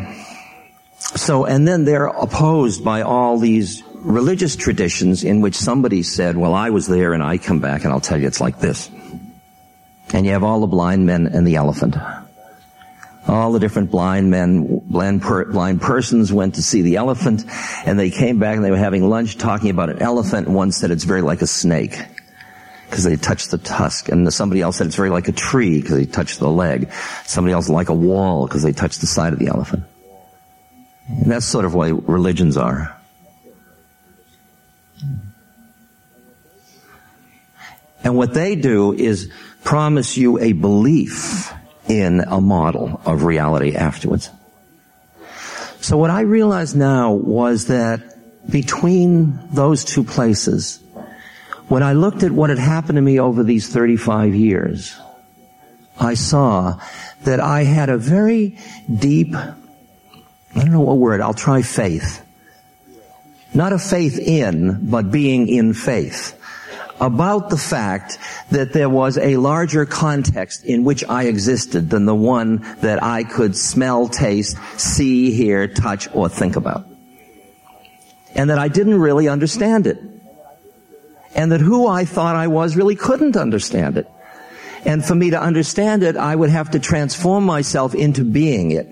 then they're opposed by all these religious traditions in which somebody said, well, I was there and I come back and I'll tell you it's like this. And you have all the blind men and the elephant. All the different blind men, blind persons went to see the elephant, and they came back and they were having lunch talking about an elephant, and one said it's very like a snake because they touched the tusk, and somebody else said it's very like a tree because they touched the leg. Somebody else like a wall because they touched the side of the elephant. And that's sort of what religions are. And what they do is promise you a belief in a model of reality afterwards. So what I realized now was that between those two places, when I looked at what had happened to me over these 35 years, I saw that I had a very deep, I don't know what word, I'll try faith. Not a faith in, but being in faith. About the fact that there was a larger context in which I existed than the one that I could smell, taste, see, hear, touch, or think about. And that I didn't really understand it. And that who I thought I was really couldn't understand it. And for me to understand it, I would have to transform myself into being it.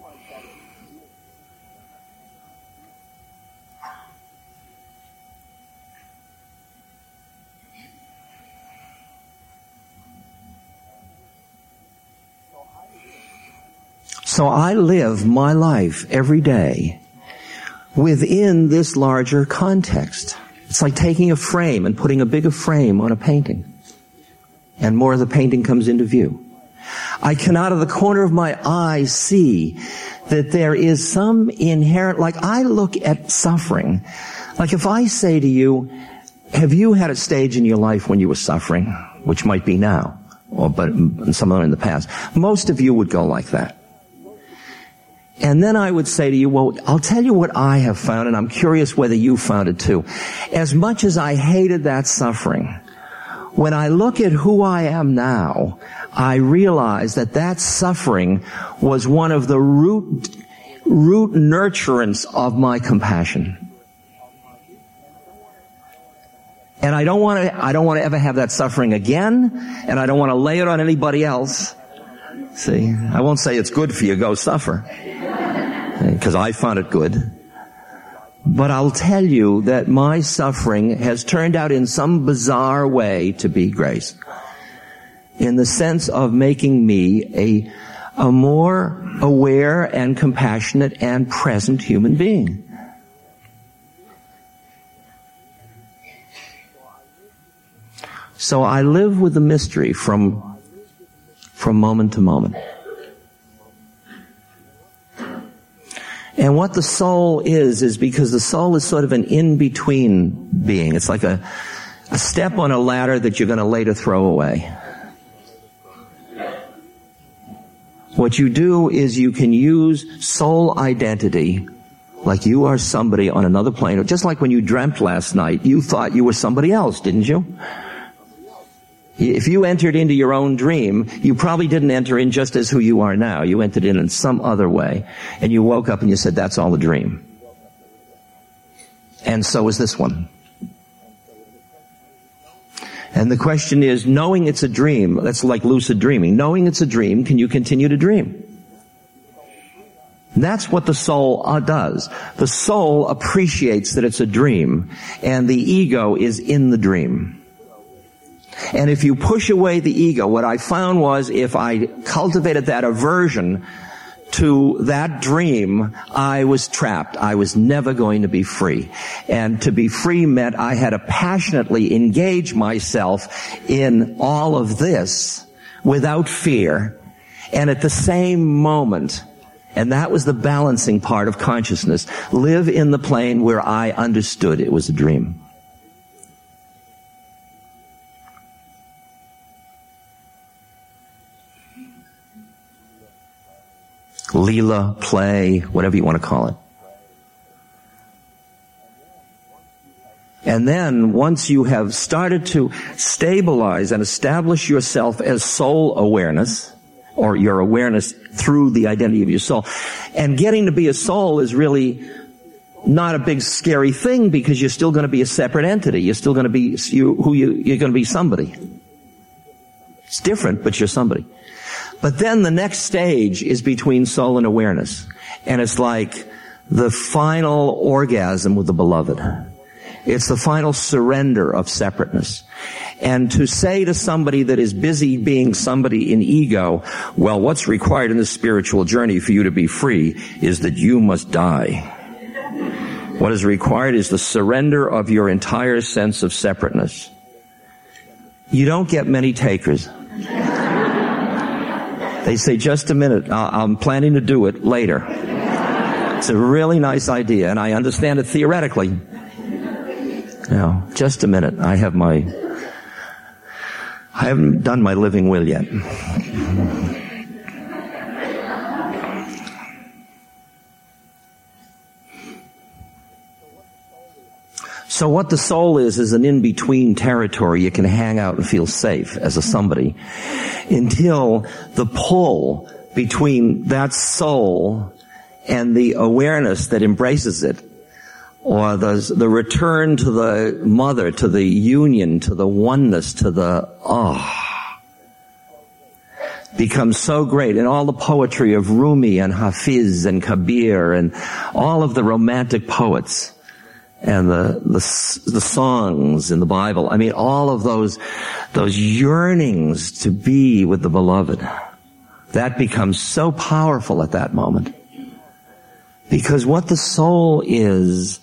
So I live my life every day within this larger context. It's like taking a frame and putting a bigger frame on a painting. And more of the painting comes into view. I can out of the corner of my eye see that there is some inherent, like I look at suffering. Like if I say to you, have you had a stage in your life when you were suffering? Which might be now, but some other in the past. Most of you would go like that. And then I would say to you, well, I'll tell you what I have found, and I'm curious whether you found it too. As much as I hated that suffering, when I look at who I am now, I realize that that suffering was one of the root nurturance of my compassion. And I don't want to ever have that suffering again, and I don't want to lay it on anybody else. See, I won't say it's good for you, go suffer. Because I found it good. But I'll tell you that my suffering has turned out in some bizarre way to be grace. In the sense of making me a more aware and compassionate and present human being. So I live with the mystery from moment to moment. And what the soul is because the soul is sort of an in-between being. It's like a step on a ladder that you're going to later throw away. What you do is you can use soul identity Like you are somebody on another plane. Just like when you dreamt last night, you thought you were somebody else, didn't you? If you entered into your own dream, you probably didn't enter in just as who you are now. You entered in some other way. And you woke up and you said, that's all a dream. And so is this one. And the question is, knowing it's a dream, that's like lucid dreaming. Knowing it's a dream, can you continue to dream? That's what the soul does. The soul appreciates that it's a dream, and the ego is in the dream. And if you push away the ego, what I found was if I cultivated that aversion to that dream, I was trapped. I was never going to be free. And to be free meant I had to passionately engage myself in all of this without fear. And at the same moment, and that was the balancing part of consciousness, live in the plane where I understood it was a dream. Leela, play, whatever you want to call it. And then, once you have started to stabilize and establish yourself as soul awareness, or your awareness through the identity of your soul, and getting to be a soul is really not a big scary thing because you're still going to be a separate entity. You're still going to be you're going to be somebody. It's different, but you're somebody. But then the next stage is between soul and awareness. And it's like the final orgasm with the beloved. It's the final surrender of separateness. And to say to somebody that is busy being somebody in ego, well, what's required in this spiritual journey for you to be free is that you must die. What is required is the surrender of your entire sense of separateness. You don't get many takers. They say, just a minute, I'm planning to do it later. It's a really nice idea, and I understand it theoretically. Now, just a minute, I haven't done my living will yet. So what the soul is an in-between territory. You can hang out and feel safe as a somebody until the pull between that soul and the awareness that embraces it, or the return to the mother, to the union, to the oneness, to the becomes so great. And all the poetry of Rumi and Hafiz and Kabir and all of the romantic poets and the songs in the Bible. I mean, all of those yearnings to be with the beloved, that becomes so powerful at that moment. Because what the soul is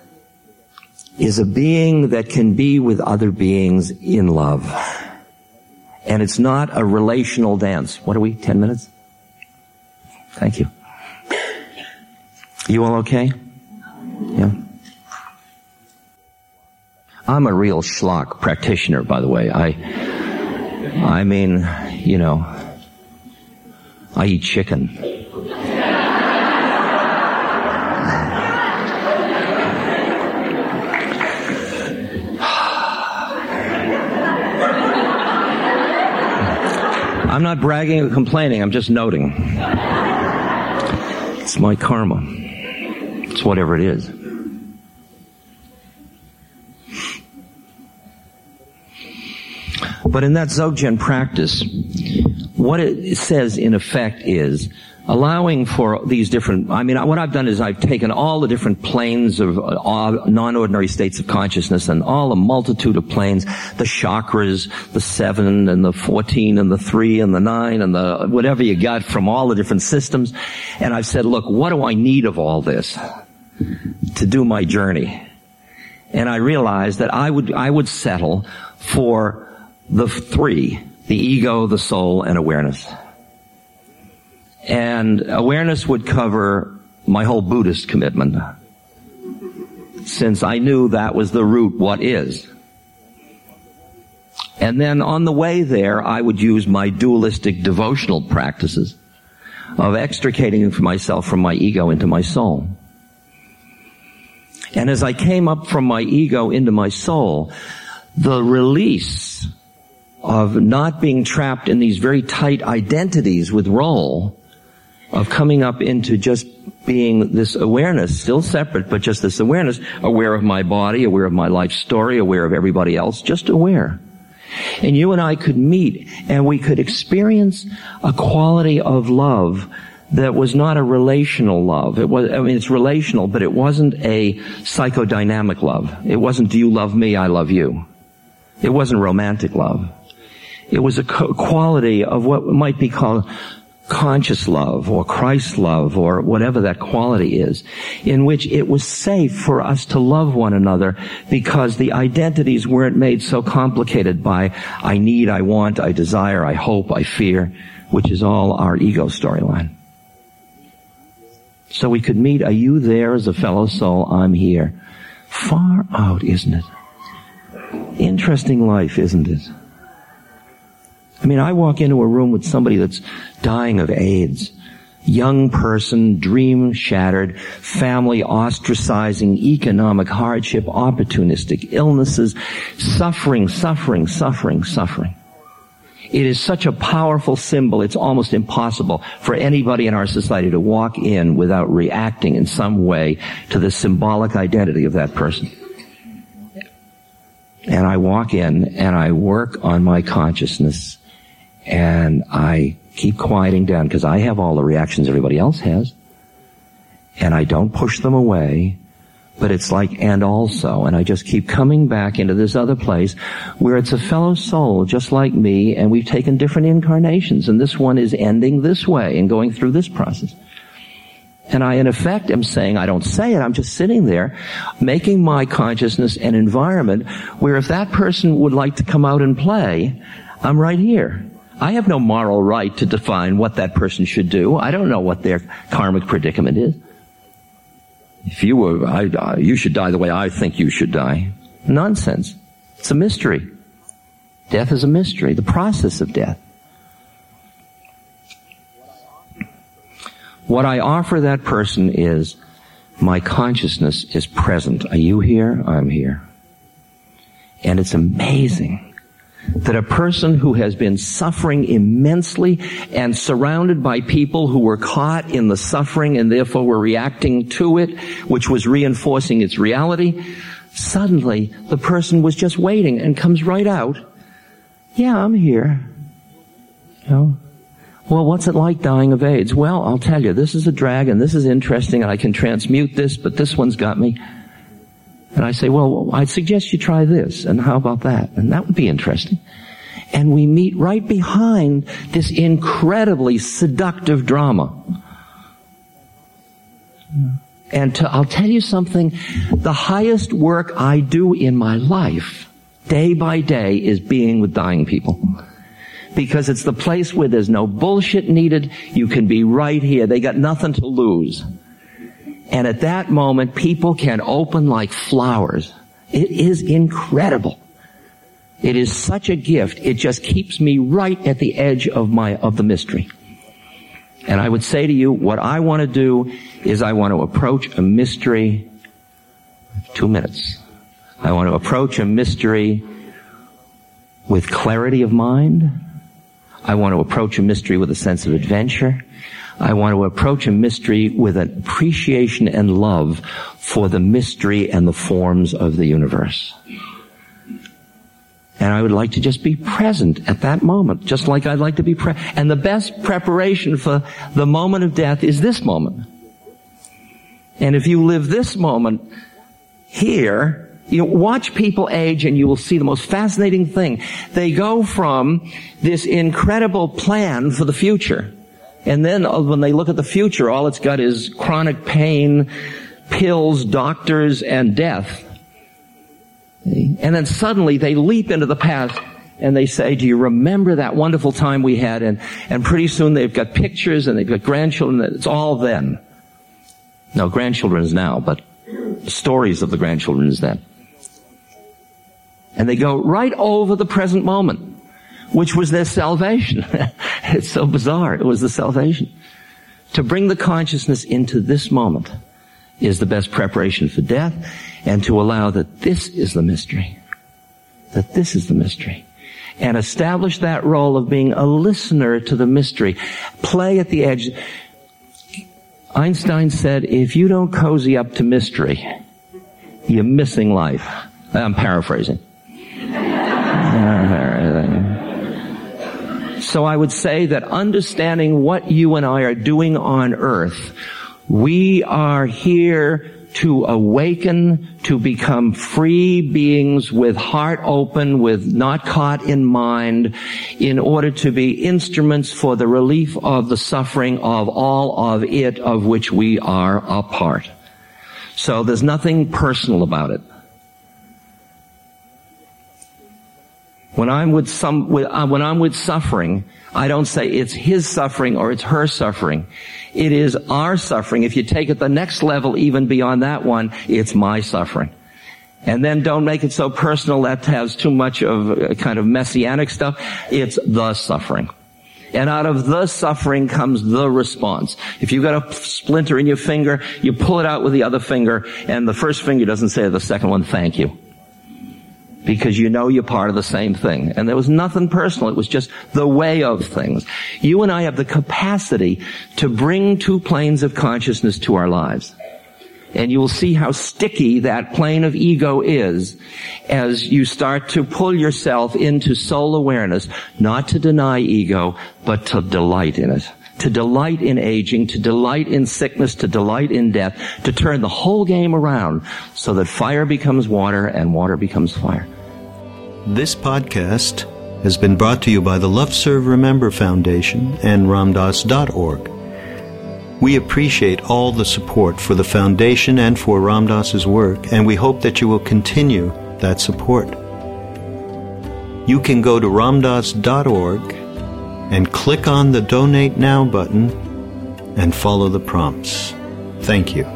a being that can be with other beings in love. And it's not a relational dance. What are we, 10 minutes? Thank you. You all okay? Yeah. I'm a real schlock practitioner, by the way. I mean, you know, I eat chicken. I'm not bragging or complaining, I'm just noting. It's my karma. It's whatever it is. But in that Dzogchen practice, what it says in effect is allowing for these different, what I've done is I've taken all the different planes of non-ordinary states of consciousness and all the multitude of planes, the chakras, the 7 and the 14 and the 3 and the 9 and the whatever you got from all the different systems. And I've said, look, what do I need of all this to do my journey? And I realized that I would settle for the 3, the ego, the soul, and awareness. And awareness would cover my whole Buddhist commitment, since I knew that was the root, what is. And then on the way there, I would use my dualistic devotional practices of extricating myself from my ego into my soul. And as I came up from my ego into my soul, the release of not being trapped in these very tight identities with role, of coming up into just being this awareness, still separate, but just this awareness, aware of my body, aware of my life story, aware of everybody else, just aware. And you and I could meet, and we could experience a quality of love that was not a relational love. It was, I mean, it's relational, but it wasn't a psychodynamic love. It wasn't, do you love me, I love you. It wasn't romantic love. It was a quality of what might be called conscious love or Christ love or whatever that quality is, in which it was safe for us to love one another because the identities weren't made so complicated by I need, I want, I desire, I hope, I fear, which is all our ego storyline. So we could meet, are you there as a fellow soul? I'm here. Far out, isn't it? Interesting life, isn't it? I mean, I walk into a room with somebody that's dying of AIDS. Young person, dream shattered, family ostracizing, economic hardship, opportunistic illnesses, suffering. It is such a powerful symbol, it's almost impossible for anybody in our society to walk in without reacting in some way to the symbolic identity of that person. And I walk in and I work on my consciousness and I keep quieting down because I have all the reactions everybody else has. And I don't push them away, but it's like, and also, and I just keep coming back into this other place where it's a fellow soul just like me, and we've taken different incarnations, and this one is ending this way and going through this process. And I, in effect, am saying, I don't say it, I'm just sitting there, making my consciousness an environment where if that person would like to come out and play, I'm right here. I have no moral right to define what that person should do. I don't know what their karmic predicament is. If you were, you should die the way I think you should die. Nonsense. It's a mystery. Death is a mystery. The process of death. What I offer that person is my consciousness is present. Are you here? I'm here. And it's amazing that a person who has been suffering immensely and surrounded by people who were caught in the suffering and therefore were reacting to it, which was reinforcing its reality, suddenly the person was just waiting and comes right out. Yeah, I'm here. You know? Well, what's it like dying of AIDS? Well, I'll tell you, this is a drag and this is interesting and I can transmute this, but this one's got me. And I say, well, I'd suggest you try this, and how about that? And that would be interesting. And we meet right behind this incredibly seductive drama. And I'll tell you something, the highest work I do in my life, day by day, is being with dying people. Because it's the place where there's no bullshit needed, you can be right here, they got nothing to lose. And at that moment, people can open like flowers. It is incredible. It is such a gift. It just keeps me right at the edge of the mystery. And I would say to you, what I want to do is I want to approach a mystery. 2 minutes. I want to approach a mystery with clarity of mind. I want to approach a mystery with a sense of adventure. I want to approach a mystery with an appreciation and love for the mystery and the forms of the universe. And I would like to just be present at that moment, just like I'd like to be present. And the best preparation for the moment of death is this moment. And if you live this moment here, you watch people age and you will see the most fascinating thing. They go from this incredible plan for the future. And then when they look at the future, all it's got is chronic pain, pills, doctors, and death. And then suddenly they leap into the past and they say, do you remember that wonderful time we had? And pretty soon they've got pictures and they've got grandchildren. It's all then. No, grandchildren is now, but the stories of the grandchildren is then. And they go right over the present moment, which was their salvation. It's so bizarre. It was the salvation. To bring the consciousness into this moment is the best preparation for death, and to allow that this is the mystery. That this is the mystery. And establish that role of being a listener to the mystery. Play at the edge. Einstein said, if you don't cozy up to mystery, you're missing life. I'm paraphrasing. So I would say that understanding what you and I are doing on earth, we are here to awaken, to become free beings with heart open, with not caught in mind, in order to be instruments for the relief of the suffering of all of it of which we are a part. So there's nothing personal about it. When I'm with suffering, I don't say it's his suffering or it's her suffering. It is our suffering. If you take it the next level, even beyond that one, it's my suffering. And then don't make it so personal that has too much of a kind of messianic stuff. It's the suffering. And out of the suffering comes the response. If you've got a splinter in your finger, you pull it out with the other finger, and the first finger doesn't say to the second one, thank you. Because you know you're part of the same thing. And there was nothing personal. It was just the way of things. You and I have the capacity to bring two planes of consciousness to our lives. And you will see how sticky that plane of ego is as you start to pull yourself into soul awareness, not to deny ego, but to delight in it. To delight in aging, to delight in sickness, to delight in death, to turn the whole game around so that fire becomes water and water becomes fire. This podcast has been brought to you by the Love Serve Remember Foundation and Ramdas.org. We appreciate all the support for the foundation and for Ram Dass's work, and we hope that you will continue that support. You can go to Ramdas.org and click on the Donate Now button and follow the prompts. Thank you.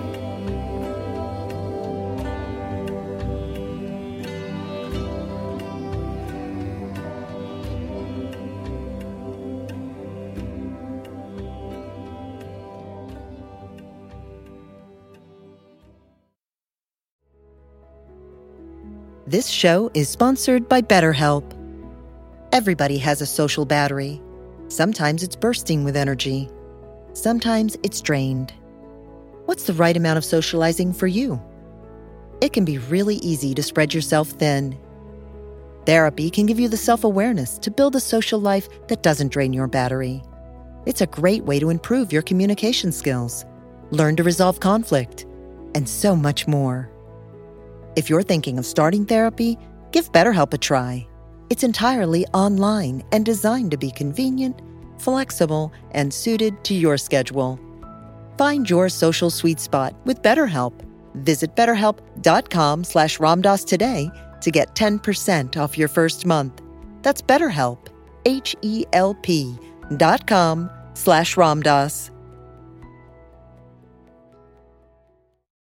This show is sponsored by BetterHelp. Everybody has a social battery. Sometimes it's bursting with energy. Sometimes it's drained. What's the right amount of socializing for you? It can be really easy to spread yourself thin. Therapy can give you the self-awareness to build a social life that doesn't drain your battery. It's a great way to improve your communication skills, learn to resolve conflict, and so much more. If you're thinking of starting therapy, give BetterHelp a try. It's entirely online and designed to be convenient, flexible, and suited to your schedule. Find your social sweet spot with BetterHelp. Visit BetterHelp.com/Ramdas today to get 10% off your first month. That's BetterHelp, HELP.com/Ramdas.